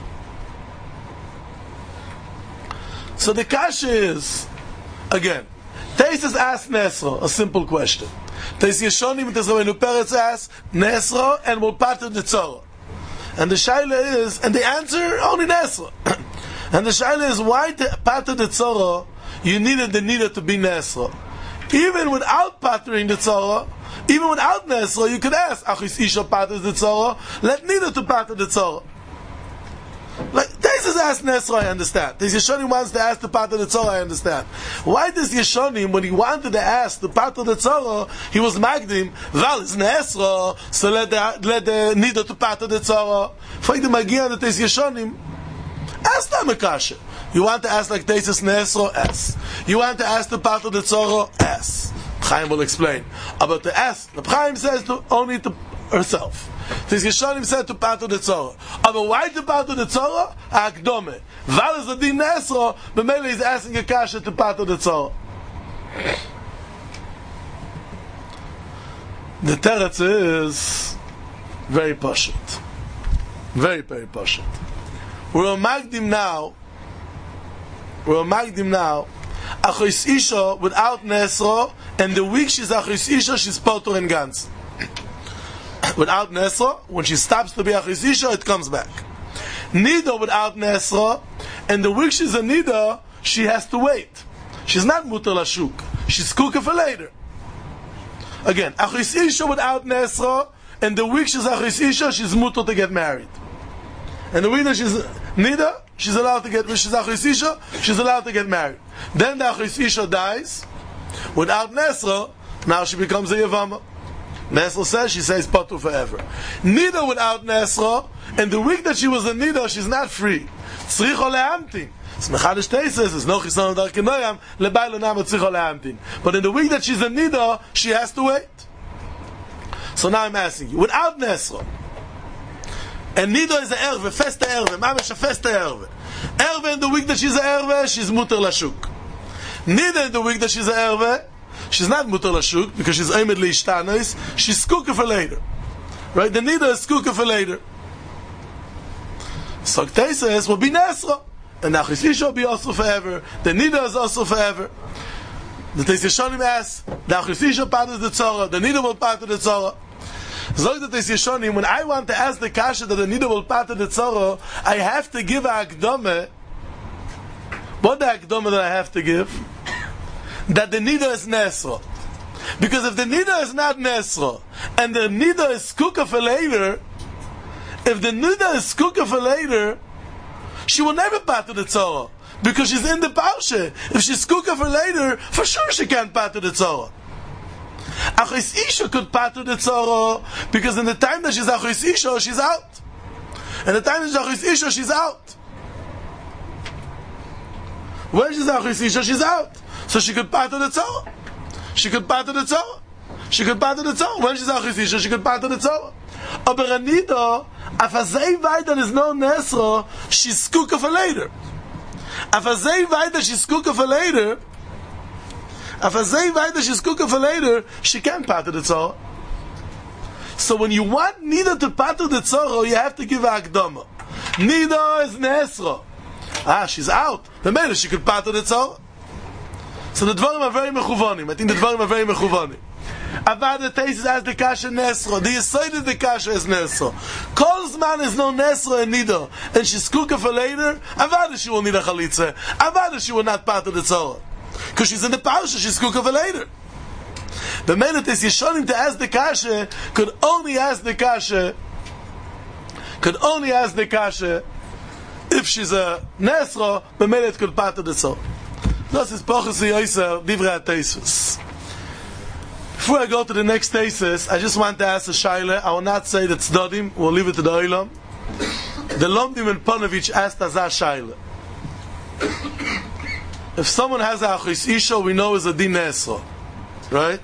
So the kasha is, again, Taisus asked Nesra a simple question. Tais Yeshonim and Tais Rabbeinu Peretz asked Nesra and will part of the Tzorah. And the shaila is, and the answer only Nesra. And the shaila is, why to part of the Tzorah you needed the Nida to be Nesra? Even without partnering the Tzorah, even without Nesra, you could ask, Achis Isha part of the Tzorah, let Nida to part of the Tzorah. Like, Taisus asked Nesra, I understand. This Yeshonim wants to ask the part of the Tzorah, I understand. Why does Yeshonim, when he wanted to ask the part of the Tzorah, he was Magdim, Val is Nesra, so let the, let the Nida to part of the Tzorah. Find the Magian that is Yeshonim. Ask them a kasha. You want to ask like Taisus Nesra? S. You want to ask the part of the Tzorah? S. Chaim will explain. About the S, the Chaim says to, only to herself. This Yeshonim said to part of the Tzorah. But why to part of the Tzorah? Akdome. Val is a din Nesra, but Mele is asking a kasha to part of the Tzorah. The teretz is very pashut. Very, very pashut. We're a magdim now. We're a magdim now. Achos Isha without Nesra, and the week she's Achos Isha, she's poter and gans. Without Nesra, when she stops to be Achos Isha, it comes back. Nida without Nesra, and the week she's a Nida, she has to wait. She's not muter lashuk. She's kuka for later. Again, Achos Isha without Nesra, and the week she's Achos Isha, she's muter to get married. And the week that she's Nida, she's allowed to get, when she's Achos Isha, she's allowed to get married. Then the Achos Isha dies, without Nesra, now she becomes a Yavama. Nesra says, she says Patu forever. Nida without Nesra, and the week that she was a Nida, she's not free. Tzricho le'amtin. It's Mechadish Teises, it's no Chisano Dar Kenoyam, le'bai le'nam tzricho le'amtin. But in the week that she's a Nida, she has to wait. So now I'm asking you, without Nesra, and Nida is a Erve, festa Erve, Mamash a festa Erve. Erve in the week that she's a Erve, she's muter lashuk. Nida in the week that she's a Erve, she's not muter lashuk, because she's aimed leishtanos, she's skuka for later. Right? The Nida is skuka for later. So Teises will be Nesra, and Achos Isha will be also forever, the Nida is also forever. The Teis Yeshonim asks, the Achos Isha part of the Tzorah, the Nida will part of the Tzorah. So the Teis Yeshonim, when I want to ask the kasha that the Nida will part of the Tzorah, I have to give a Akdome. What the Akdome that I have to give? That the Nida is Nesra. Because if the Nida is not Nesra, and the Nida is Kuka for later, if the Nida is Kuka for later, she will never part of the Tzorah. Because she's in the Parsha. If she's Kuka for later, for sure she can't part of the Tzorah. Achos Isha could part of the Tzorah, because in the time that she's Achos Isha, she's out. And the time that she's Achos Isha, she's out. When she's Achos Isha, she's out. So she could part of the Tzorah. She could part of the Tzorah. She could part of the Tzorah. When she's Achos Isha, she could part of the Tzorah. Aber Anita, if Azei Vaida is no Nesra, she's Kuka for later. If Azei Vaida, she's Kuka for later, if Azei Vaida, she's Kuka for later, she can't part of the Tzorah. So when you want Nida to part of the Tzorah, you have to give her Akdama. Nida is Nesra. Ah, she's out. The matter she could part of the Tzorah. So the Dvarim are very mechuvanim. I think the Dvarim are very mechuvanim. Avad the Teisus as the Kasha Nesra. The Yesod is the Kasha is Nesra. Kol's man is no Nesra and Nida. And she's Kuka for later. Avad she will need a Chalitza. Avad she will not part of the Tzorah. Because she's in the Parsha, she's Kuka for later. The minute is Yeshonim to ask the Kasha, could only ask the Kasha, could only ask the Kasha, if she's a Nesra, the minute could part of the Tzorah. Das ist Pochus Yoiser, Divrei HaTeisus. Before I go to the next thesis, I just want to ask a shaila. I will not say that Tzdodim, we'll leave it to the Olam. The Lomdim and Ponovich asked us a shaila. If someone has a Achis Isha, we know is a Din Nesro. Right?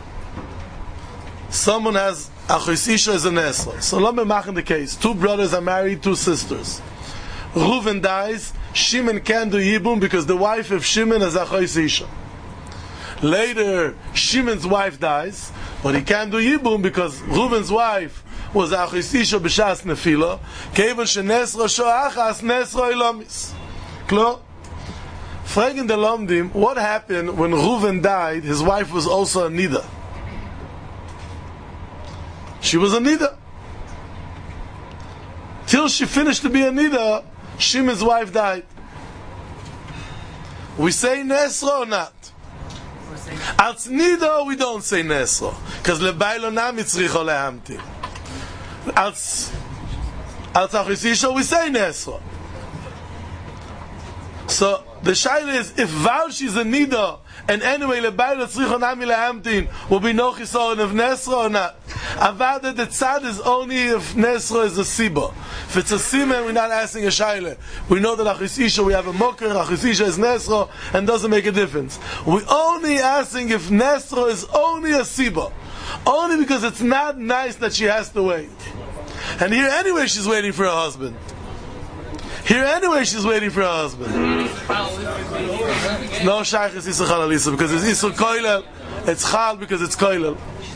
Someone has Achis Isha is a Nesro. So let me make the case. Two brothers are married, two sisters. Reuven dies, Shimon can't do Yibum because the wife of Shimon is Achis Isha. Later, Shimon's wife dies, but he can't do Yibum because Reuven's wife was Achis Isha b'shas nefila. Kevan shenesro shoachas nesro ilomis. Klar? Fragen the Lomdim, what happened when Reuven died? His wife was also a Nida. She was a Nida. Till she finished to be a Nida, Shimon's wife died. We say Nesro or not? Als Nida we don't say Nesro, because lebaylo nam yitzricho lehamti. Als als Achis Isha we say Nesro. So the shaila is, if while she's a Nida, and anyway lebaylo tzricho nam lehamtin will be no chisoron of Nesro or not? Avada the tzad is only if Nesro is a Siba. If it's a Siman, we're not asking a shaila. We know that Achis Isha, we have a Moker, Achis Isha is Nesro, and doesn't make a difference. We're only asking if Nesro is only a Siba. Only because it's not nice that she has to wait. And here anyway she's waiting for her husband. Here anyway she's waiting for her husband. No Shaykh is Yisra Chalalisa, because it's Yisra Koilel. It's Chal because it's Koilel.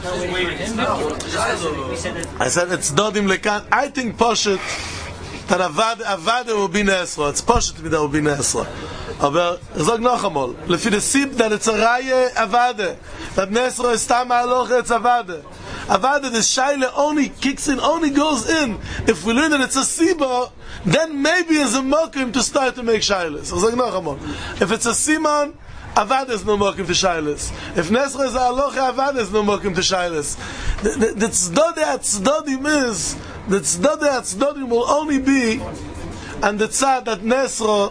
I said it's Dodim Lekan. I think Poshet that Avada Avada will be Nesra. It's Poshet that will be Nesra. Aber ich sag noch einmal, lefi the Sib that it's a Raye Avada, that Nesra is Tam Aloch, it's Avada. Avada, the Shaila only kicks in, only goes in. If we learn that it's a Siba, then maybe it's a Mokim to start to make Shailas. Ich sag noch einmal, if it's a Siman, Avada is no mokim to shaylas. If Nesra is alocha, Avada is no mokim to shaylas. The tzedodi atzedodim is, the tzedodi atzedodim will only be and the tzad that Nesra,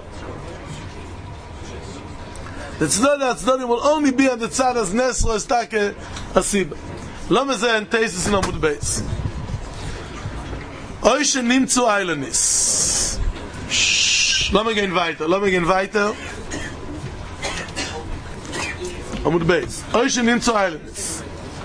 the tzedodi atzedodim will only be and the tzad as Nesra is take a siba. Lama zeh and teisis in Amud Beis. Oishe nimtzu eilenis. Lama gehen weiter, lama gehen weiter. Amud Beis. Oishe nimtzu eilenis.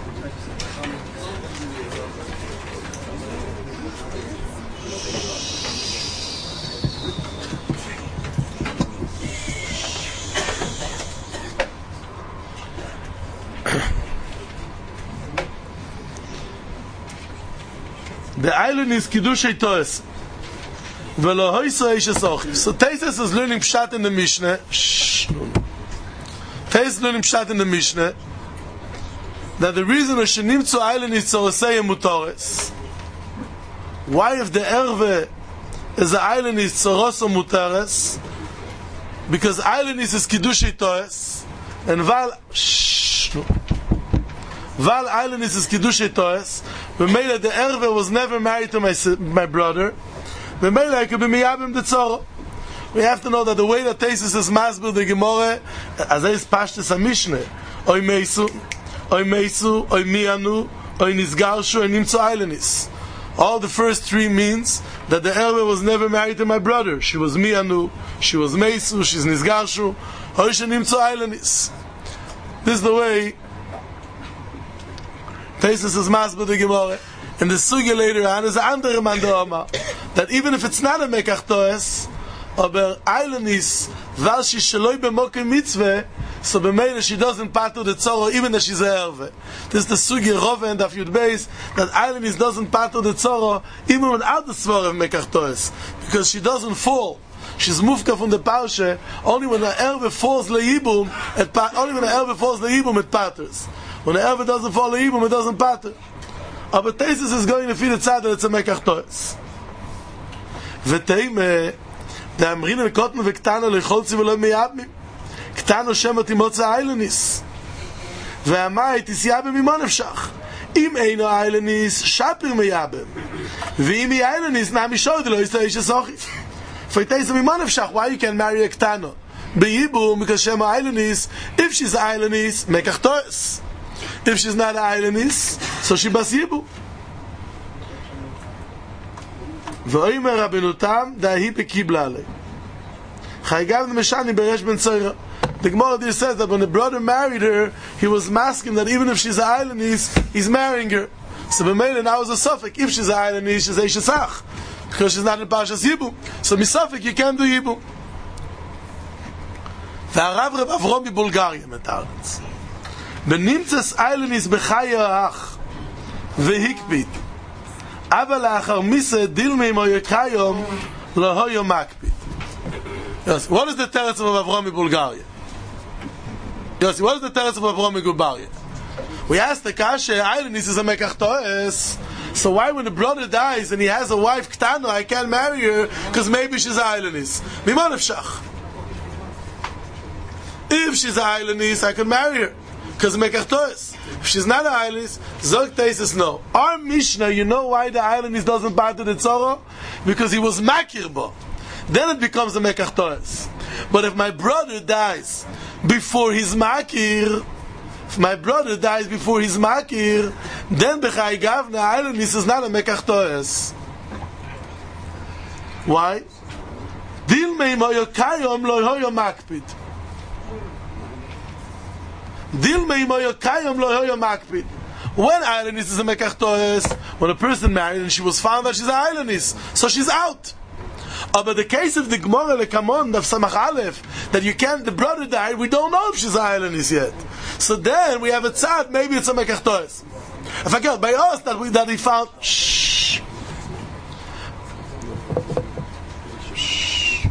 The island is Kiddushei Toes. Velo hoyso eish esochiv. So Teises is learning Pshat in the Mishnah. Shh. Teises is learning Pshat in the Mishnah that the reason that Shenimtzu island is Tzorosei Mutores. Why if the Erve is the island is Tzoroso Mutores? Because island is Kiddushei Toes. And Val Shh. Val island is Kiddushei Toes. B'meila the Erve was never married to my my brother. B'meila I could be miyabim the tzoro. We have to know that the way that Teisus is masbir the Gemara, as is pashtus a Mishnah, oy meisu, oy meisu, oy mianu, oy nizgarshu, oy nimtzu eilenis. All the first three means that the Erve was never married to my brother. She was mianu, she was meisu, she's nizgarshu, oy she nimtzu eilenis. This is the way Teisus is masbir the Gemara. And the sugi later on is andere man doma that even if it's not a mekach toes, aber eilenis val she shloi b'mokem mitzvah, so b'meila she doesn't patur the tzoro even if she's a erve. This is the sugi rove and of yud beis that eilenis doesn't patur the tzoro even without the svor of mekach toes, because she doesn't fall. She's mufka from the parsha only when the erve falls leibum. It only when the erve falls leibum it paters. When the erve doesn't fall leibum it doesn't pater. Aber Teisus is going to feed the tzad that it's a mekach toes. V'teime the amrin and cotton v'ktano lecholzi v'lo meyabim. Ktano shemot imotza eilenis. V'amai tisyabim imon efshach. Im eino eilenis shapir meyabim. V'im i eilenis na mishod lo yisra ish esochiv. For Teisus imon efshach, why you can marry a ktano? B'yibum because shema eilenis, if she's eilenis, mekach toes. If she's not an Eilenis, so she Bas Yibu. V'oimer Rabbeinu Tam, dahi bekibla alei. Chaygav Meshani beresh ben Tzorah. The Gemara says that when the brother married her, he was masking that even if she's an Eilenis, he's marrying her. So b'meila now is a suffix. If she's an Eilenis, she's a Shesach. Because she's not in Parshas Yibu. So misafik, you can't do Yibu. והרב רב אברום מבולגריה מתארץ בנמצס איילניס בחיי האח והקפיד אבל לאחר מיסה דילמי מויה קיום לא היה מקפיד. Yes, what is the teretz of Avram מבולגריה? Yes, what is the teretz of Avram מבולגריה? We asked the kasha, Eilenis is a mekach toes. So why when the brother dies and he has a wife ktano, I can't marry her because maybe she's an Eilenis? Mimon efshach. If she's an Eilenis, I can marry her because mekach toes. If she's not an Eilenis, zog teises no. Our Mishnah, you know why the Eilenis doesn't bother the tzara? Because he was makir bo. Then it becomes a mekach toes. But if my brother dies before he's makir, if my brother dies before he's makir, then b'chai gavna Eilenis is not a mekach toes. Why? Dil mei moyo kayom lo hoyo makpid. Dil mei moyo kayom lo hoyo makpid. When Eilenis is a mekach toes, when a person married and she was found that she's an Eilenis, so she's out. Oh, but the case of the Gemara Lekamon of Samach Aleph, that you can't, the brother died, we don't know if she's an Eilenis yet. So then we have a tzad, maybe it's a mekach toes. If I get by us that we that he found, shh, shh.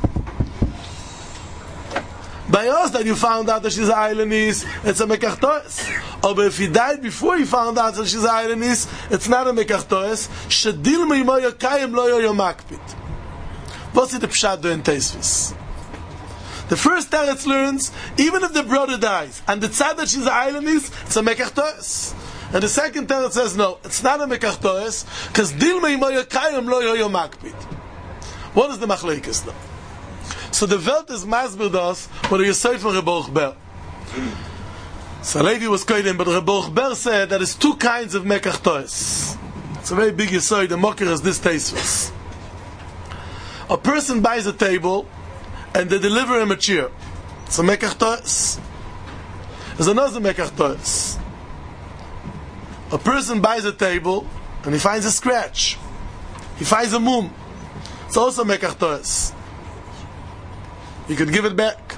By us that you found out that she's an Eilenis, it's a mekach toes. Oh, but if he died before he found out that she's an Eilenis, it's not a mekach toes. Shedil meimo yokayim lo yoyo makpid. What's the pshat do in Teisvis? The first teretz learns, even if the brother dies, and the tzad that she's an Eilenis, it's a mekach toes. And the second teretz says, no, it's not a mekach toes, because dil meimo yokayim lo yoyo makpid. What is the machlekes though? So the Welt is masbir das, what you say from Reb Ber. So Levi was koydim, but Reb Ber said that there's two kinds of mekach toes. It's a very big yisoid, the mocker is this Teisvis. A person buys a table and they deliver him a chair. It's a mekach toes. There's another mekach toes. A person buys a table and he finds a scratch. He finds a mum. It's also mekach toes. You could give it back.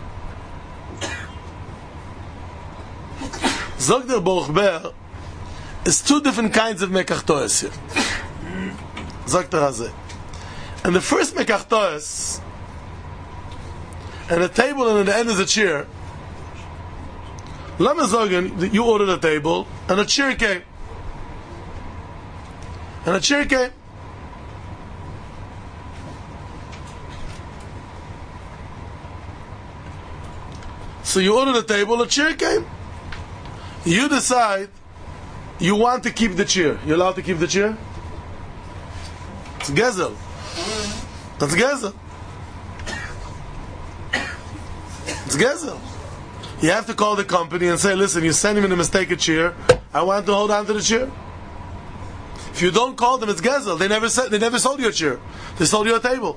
Zog der Baruch Ber is two different kinds of mekach toes here. Zog der Hazeh. And the first mekach toes, and a table and at the end is a chair. Let me say, you ordered a table and a chair came. And a chair came. So you ordered a table, a chair came. You decide you want to keep the chair. You're allowed to keep the chair? It's gezel. That's gezel. It's gezel. You have to call the company and say, listen, you sent me in a mistaken chair. I want to hold on to the chair. If you don't call them, it's gezel. They never said, they never sold you a chair. They sold you a table.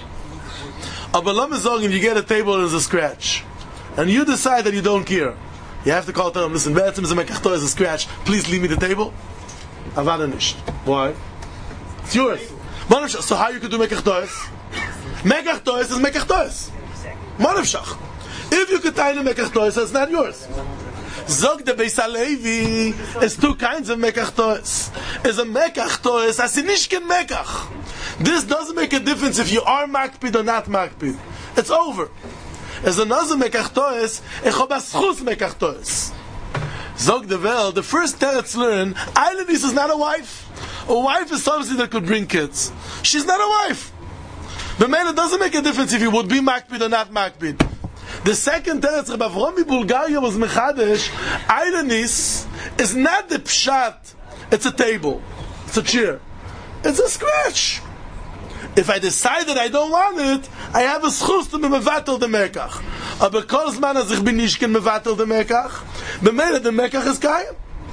Abalam and you get a table and there's a scratch. And you decide that you don't care. You have to call them, listen, be'etzim is a mekach toes, a scratch. Please leave me the table. Avada nisht. Why? It's yours. So how you could do mekach toes? Mekach toes is mekach toes. Monavshach. If you could tie the mekach toes, it's not yours. Zog the Beis HaLevi is two kinds of mekach toes. Is a mekach toes as inishkin mekach. This doesn't make a difference if you are makpid or not makpid. It's over. As another mekach toes, echobas chus mekach toes. Zog the Vel, the first teretz learn, Eilenis is not a wife. A wife is somebody that could bring kids. She's not a wife. The man, it doesn't make a difference if you would be makpid or not makpid. The second teretz, Reb Avrom Bulgaria was mechadesh. Eilenis is not the pshat. It's a table. It's a chair. It's a scratch. If I decide that I don't want it, I have a schus to be mevatel the mekach. Aber kol zman az ich bin nicht ken mevatel the mekach, b'meile the mekach is kayim.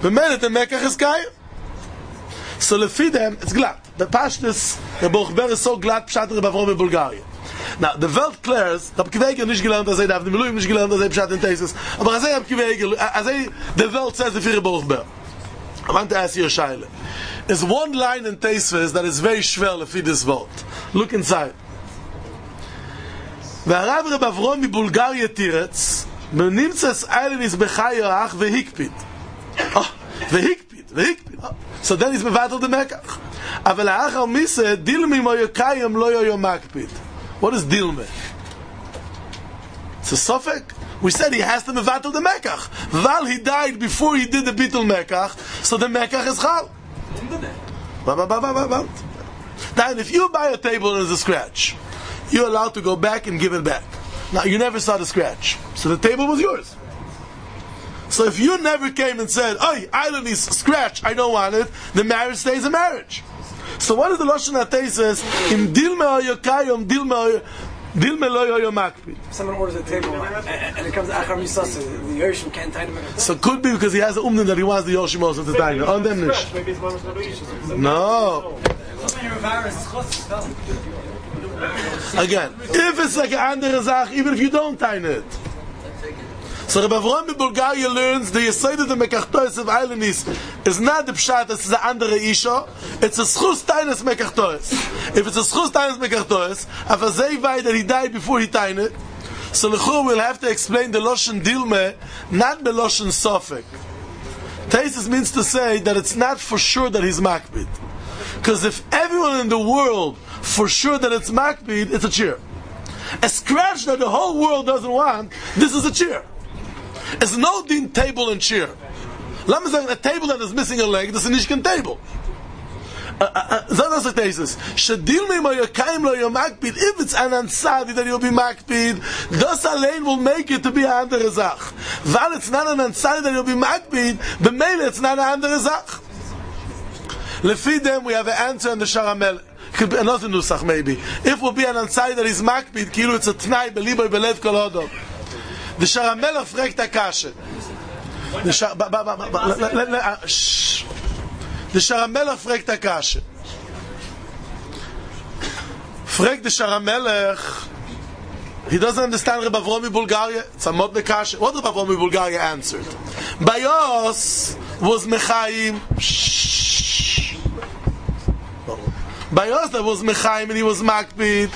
B'meile the Mekach is Kayim. So lefi them, it's glad. The Pashtus, the Bochber is so glad, Pshat Reb Avrom in Bulgaria. Now, the Welt clears, Reb Kiveger nicht gelernt, als er darf, die Meluim nicht gelernt, als er Pshat in Tesis, aber als er Reb Kiveger, als er, the Welt says, the Fire Bochber. I want to ask you a shaila. There's one line in Tesis that is very shvel lefi this Welt. Look inside. והרב רב אברום מבולגריה תירץ, בנמצס איילניס בחי רח והקפיד. והקפיד, והקפיד. So then he's מבטל דמקח. אבל האחר מיסה, דילמי מו יקיים לא יו מקפיד. What is דילמי? It's a suffix. We said he has to מבטל דמקח. While he died before he did the bitul mekach, so the mekach is chal. Then if you buy a table and there's a scratch, you're allowed to go back and give it back. Now, you never saw the scratch. So the table was yours. So if you never came and said, "Oy, island is scratch, I don't want it," the marriage stays a marriage. So what is the Lashon HaTei says? Im dilme oyo kayom, dilme dilme lo oyo makpid. Someone orders a table and, and it comes to Achar Misasa, the Yoshim can't tie them. So it could be because he has the umden that he wants the Yoshim also to tie them. On them nish. No. Again, if it's like an andere Sach, even if you don't tie it. So Reb Avrom in Bulgaria learns the Yesod of the Mekachtois of Eilenis is not the Pshat, it's the andere Isha, it's a Schus Tainus Mekachtois. If it's a Schus Tainus Mekachtois, if a Zayvai that he died before he tied it, so Lechur will have to explain the Loshen Dilme, not the Loshen Sofek. Taisus means to say that it's not for sure that he's Makbid. Because if everyone in the world for sure that it's makbid, it's a cheer. A scratch that the whole world doesn't want, this is a cheer. It's no din table and cheer. Let me say, a table that is missing a leg, this is a nishkan table. If it's an ansadi that you'll be makbid, das alone will make it to be a andere Zach. While it's not an ansadi that you'll be makbid, the mail it's not a andere Zach. Lefi them, we have an answer in the Sharamel. Could be another nusach maybe. If will be an ansai that is makbid, kilu it's a tnai beliboy belev kol odom. The Sharamelech fragt a kashe. The Sharamelech fragt a kashe. Fragt the Sharamelech. He doesn't understand Reb Avrom in Bulgaria. It's a mod kashe. What Reb Avrom in Bulgaria answered? Bayos was mechaim. Bayos that was mechaim and he was makbid.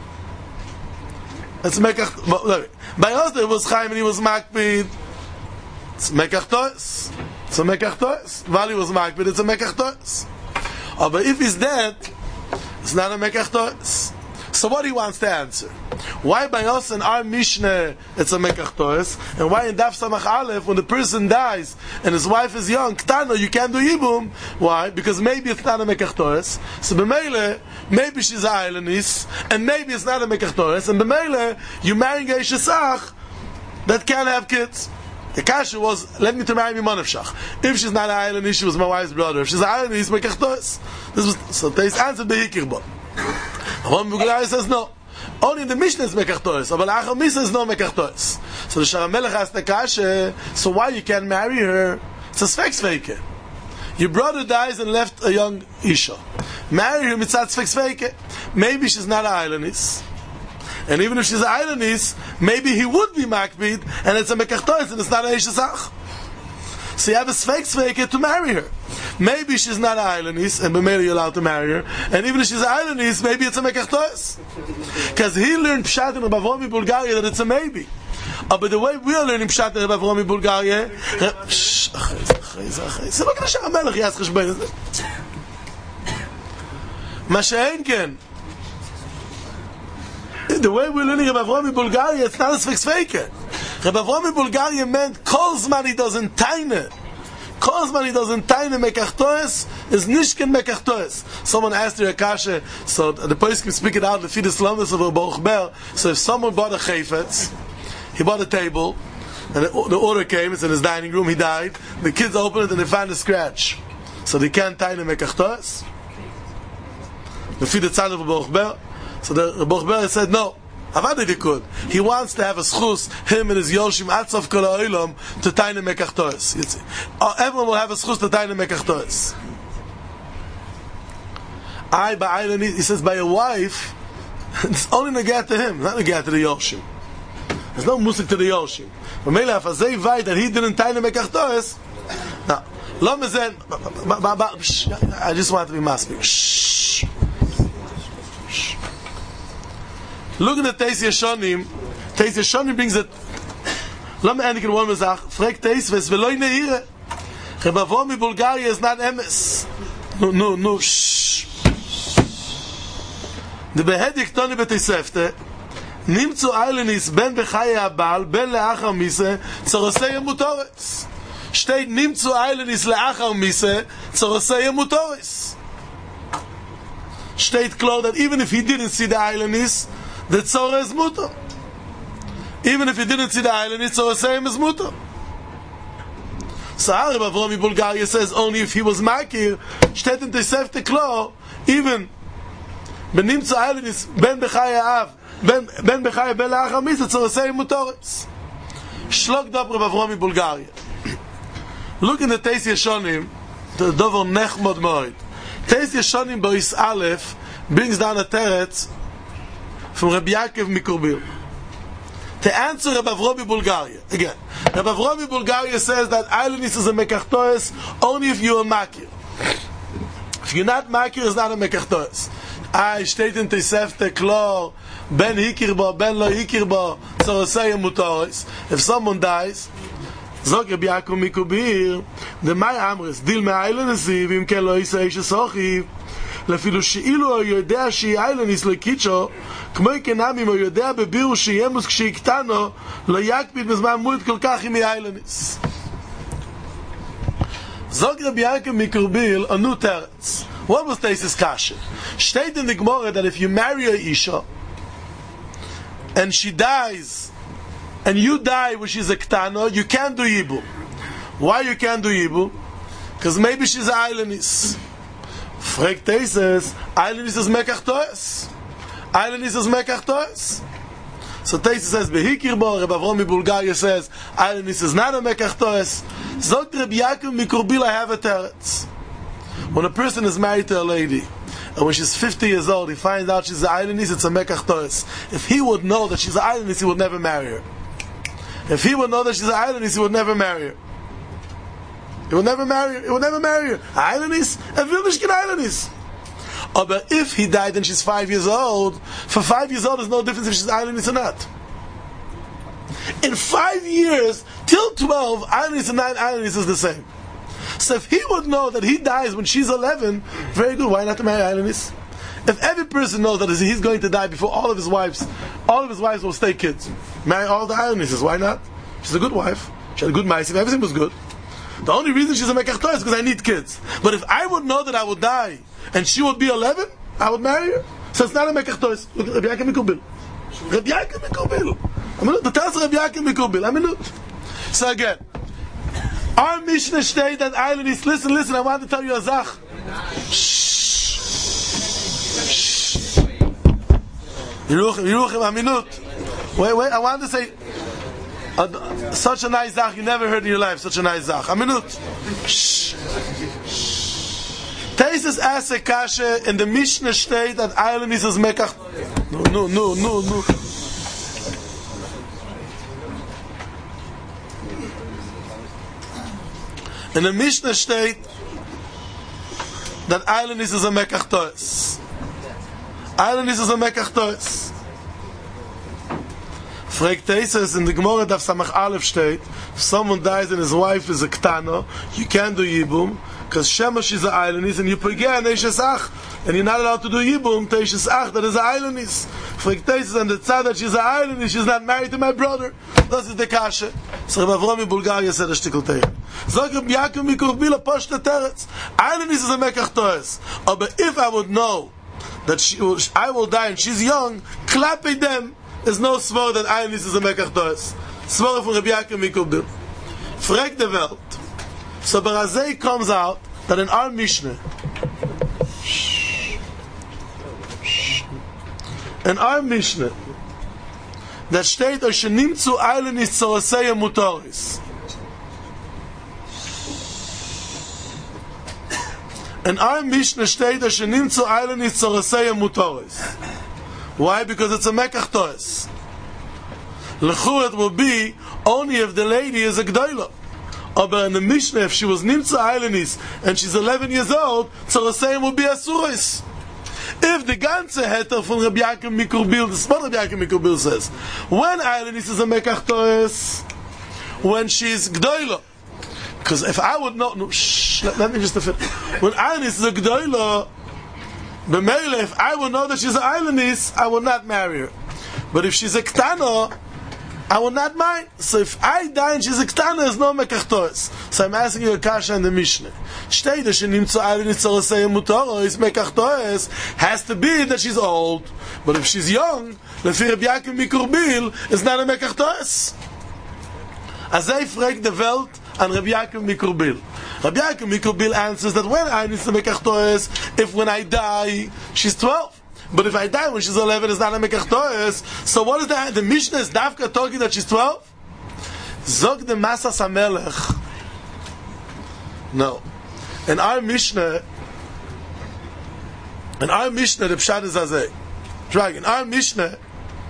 It's mekach. Bayos that was chaim and he was makbid. It's mekach tois. It's a mekach tois. While he was makbid, it's a mekach tois. Oh, but if he's dead, it's not a mekach tois. So what he wants to answer? Why by us in our Mishnah it's a mekach tois, and why in Daf Samach Aleph when the person dies and his wife is young, Ktano, you can't do Yibum? Why? Because maybe it's not a mekach tois. So b'meile, maybe she's a Eilenis, and maybe it's not a mekach tois, and b'meile, you marrying a Shesach that can't have kids. The kasha was, let me to marry me Manavshach. If she's not an Eilenis, she was my wife's brother. If she's an Eilenis, mekach tois. This was so. They answered the Hikirba. Ron Bugulai says no. Only the Mishnah is mekach tois, but Achar Misa is no mekach tois. So the Sharamelech asked the kasha, so why you can't marry her? It's a sfeksveike. Your brother dies and left a young Isha. Marry her mitzat sfeksveike. Maybe she's not an Eilenis. And even if she's an Eilenis, maybe he would be makbid, and it's a mekach tois, and it's not a Ishasach. So you have a sfeksveike to marry her. Maybe she's not an Eilenis, and maybe you're allowed to marry her. And even if she's an Eilenis, maybe it's a mekach tois. Because he learned Pshat in Reb Avrom in Bulgaria that it's a maybe. Uh, but the way we are learning Pshat in Reb Avrom in Bulgaria, shh, זה לא כדי שהמלך יעש חשבון הזה. מה שאין כן. The way we're learning Reb Avrom in Bulgaria, it's not a sfeksveike. Reb Avrom in Bulgaria meant kol zman he doesn't taine. Kol zman he doesn't taine mekach tois is nishken mekach tois. Someone asked her a kasha, so the person can speak it out, the Fides Lamas of a Bochber. So if someone bought a chayfetz, he bought a table, and the, the order came, it's in his dining room, he died, the kids opened it and they found a scratch. So they can't taine mekach tois. The Fides Tzad of a Bochber. So the Bochber said, no, Avadi could. He wants to have a schus, him and his Yoshim Atzav Kol Ha'olam, to Taina Mekach Toes. Everyone will have a schus to Taina Mekach Toes. I, by Eilen, he says, by a wife, it's only negat to him, not negat to the Yoshim. There's no musik to the Yoshim. But maybe if Azay Vay that he didn't Taina Mekach Toes, no. Lo mezen, I just want to be maspik. Shh. Shh. Look at the Teis Yeshonim. Teis Yeshonim brings it. Lo me enig in one mezach. Frek Teis ves veloi neire. Rebavo mi Bulgaria is not emes. No, no, no. Shh. The behedik toni betesefte. Nimtzu Eilenis ben bechaye abal ben leachar mise tzorosei mutoretz. Steht nimmt zu eilen is leachar mise tzorosei mutoris. Steht klar that even if he didn't see the island is, the tzorah is mutter. Even if he didn't see the island is, tzorosei is mutter. So Harib Avromi Bulgaria says only if he was makir, steht in Tesefte klar, even benim zu eilen is ben bechaye av, ben ben bechaye ben leachar mise tzorosei mutoris. Shlok dab Rav Avromi Bulgaria. Look in the Teis Yeshonim, the Dover Nechmod Moed. Teis Yeshonim Bois Aleph brings down a teretz from Rabbi Yaakov Mikurbil. To answer Rabbi Avromi Bulgaria, again, Rabbi Avromi Bulgaria says that Eilenis is a Mekach only if you are Makir. If you're not Makir, it's not a Mekach I state in Tesefte Klor, Ben Hikirbo, Ben Lo Hikirbo, Tzorosei Mutoris. If someone dies, Zog Rabbi Yaakov Mikubir, the my Amres, deal me Eilen Nesiv, im ken lo Yisai Shesochiv, lefilu she'ilu o yodea she'i Eilen is lekitcho, kmo ikenam im o yodea bebiru she'yemus kshi'iktano, lo yakpid bezman muit kol kach im Eilen is. Zog Rabbi Yaakov Mikubir, a new teretz. What was Teisis Kasha? State in the Gemara that if you marry a Isha, and she dies, and you die when she's a ktano, you can't do yibum. Why you can't do yibum? Because maybe she's an Eilenis. Frek Teises, Eilenis is Mekach Toes. Eilenis is Mekach Toes. So Teises says, Behikir bo, Reb Avromi Bulgaria says, Eilenis is not a Mekach Toes. Zot Reb Yaakov Mikurbil, I have a teretz. When a person is married to a lady, and when she's fifty years old, he finds out she's an Eilenis, it's a Mekach Toes. If he would know that she's an Eilenis, he would never marry her. If he would know that she's an Eilenis, he would never marry her. He would never marry her. He would never marry her. Eilenis? Er will nicht kein Eilenis. But if he died and she's five years old, for five years old, there's no difference if she's Eilenis or not. In five years, till twelve, Eilenis and non-Eilenis is the same. So if he would know that he dies when she's eleven, very good, why not to marry Eilenis? If every person knows that he's going to die before all of his wives, all of his wives will stay kids. Marry all the Eilenis, why not? She's a good wife. She had a good ma'aseh, everything was good. The only reason she's a Mekach Toes is because I need kids. But if I would know that I would die and she would be eleven, I would marry her. So it's not a Mekach Toes. Look at Rabbi Yaakov Mikurbil. Rabbi Yaakov Mikurbil. I mean, the Taz Rabbi Yaakov Mikurbil. I mean, so again, our Mishnah state that Eilenis, listen, listen, I want to tell you a zach. Shh. Yeruchim, Yeruchim, a minute. Wait, wait, I want to say, uh, such a nice zach you never heard in your life, such a nice zach. A minute. Shh. Teises asks a kasha in the Mishnah state that Eilenis is Mekach. No, no, no, no, no. In the Mishnah state that Eilenis is a Mekach Toes. Eilenis is a Mekach Toes. Frek Teises in the Gemara Daf Samach Aleph state, if someone dies and his wife is a Ktano, you can't do Yibum, because Shemesh is a Eilenis, and you pregay an Eishes Ach, and you're not allowed to do Yibum to Eishes Ach, that is a Eilenis. Frek Teises and the tzad that she's a Eilenis, she's not married to my brother. Das ist the kasha. So Reb Avromi Bulgaria said a shtickle teir. Zog Reb Yaakov Mikurbil a posh the teretz. Eilenis is a Mekach Toes. But if I would know that she will, I will die and she's young, klape them, there's no svor that Eilenis is a Mekach Toes. Svor from Reb Yaakov Mikurbil. Frek the Welt. So Barazei comes out that in our Mishnah, in our Mishnah, that steht euch nimmt zu eilen ist so sehr Motoris. In our Mishnah steht euch nimmt zu eilen ist so sehr Motoris. Why? Because it's a mekach toes. L'chur it will be only if the lady is a gdoila. Aber in the Mishnah, if she was nimtza eilenis and she's eleven years old, so the same will be asuris. If the ganze heter von Rabbi Yaakov Mikurbil, this is what Rabbi Yaakov Mikurbil says, when eilenis is a mekach toes, when she's gdoila. Because if I would not know, shh, let, let me just defend. When eilenis is a gdoila, b'meile, if I would know that she's an eilenis, I will not marry her. But if she's a ktana, I will not mind. So if I die and she's a ktana, there's no mekach toes. So I'm asking you a kasha in the Mishnah. Shtei da shenim tzu eilenis tzorasei mutoro is mekach toes has to be that she's old. But if she's young, lefi Rabbi Yaakov Mikurbil, is not a mekach toes. Azay fragt the Welt and Rabbi Yaakov Mikurbil. Rabbi Yaakov Mikurbil answers that when I need to mekach toes, if when I die, she's twelve. But if I die when she's eleven, it's not a mekach toes. So what is that? The Mishnah is Dafka talking that she's twelve? Zog the Masas HaMelech. No. In our Mishnah, in our Mishnah, the Pshat is Azeh. In our Mishnah,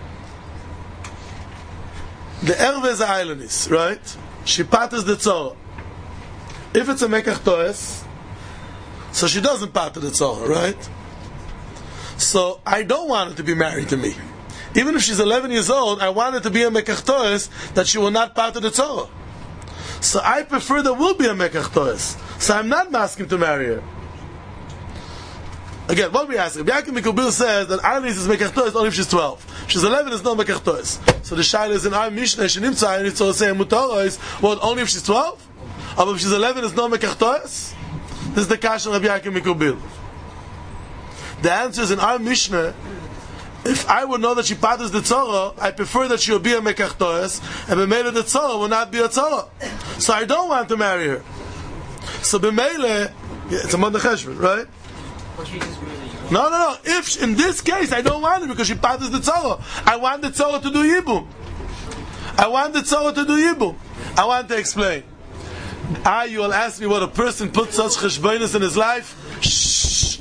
the Erve is a Eilenis, right? She patters the Tzorah. If it's a mekach toes, so she doesn't patter the Tzorah, right? So I don't want her to be married to me. Even if she's eleven years old, I want her to be a mekach toes that she will not part of the Torah. So I prefer there will be a mekach toes. So I'm not asking to marry her. Again, what we ask? Rabbi Yaakov Mikurbil says that Eilenis is mekach toes only if she's twelve. If she's eleven, it's no mekach toes. So the shaila is in our Mishnah, Shenimtza Eilenis Tzorasei Mutoro is what only if she's twelve? Or if she's eleven, it's no mekach toes? This is the kasha of Rabbi Yaakov Mikurbil. The answer is in our Mishnah, if I would know that she patters the Tzorah, I prefer that she will be a mekach toes, and b'meile the Tzorah will not be a Tzorah. So I don't want to marry her. So b'meile, yeah, it's a Monday Cheshvan, right? No, no, no. If she, in this case I don't want her because she patters the Tzorah, I want the Tzorah to do Yibum. I want the Tzorah to do Yibum. I want to explain. Ah, you will ask me what a person puts such cheshbonos in his life. Shh.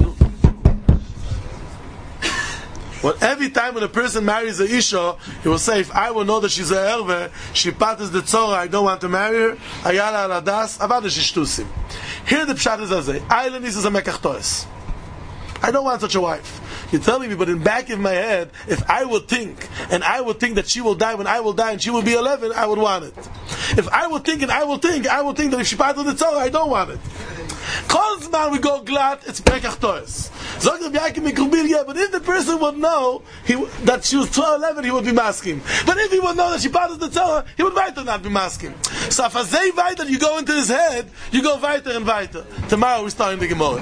Well, every time when a person marries a Isha, he will say, if I will know that she's a Erve, she patters the Tzorah, I don't want to marry her, Ayala aladas, avada shishtusim. Here the Pshat is Azay. Eilenis is a mekach toes. I don't want such a wife. You're telling me, but in the back of my head, if I would think, and I would think that she will die when I will die, and she will be eleven, I would want it. If I would think, and I will think, I will think that if she patters the Tzorah, I don't want it. Kozman we go glad, it's mekach toes. Zog Rabbi Yaakov Mikurbil, yeah, but if the person would know he, that she was twelve, eleven, he would be masking. But if he would know that she patters the Tzorah, he would weiter not be masking. So if I say weiter, you go into his head, you go weiter and weiter. Tomorrow we start in the Gemara.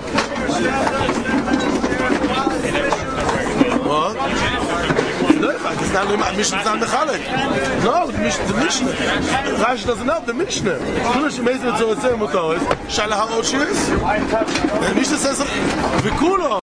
What? No, it's not the Mishnah, not the Chalek. No, the Mishnah, the Mishnah. Rashi doesn't know the Mishnah. She makes it so it's a motor. Shala how old she is. The Mishnah says, "V'kulo."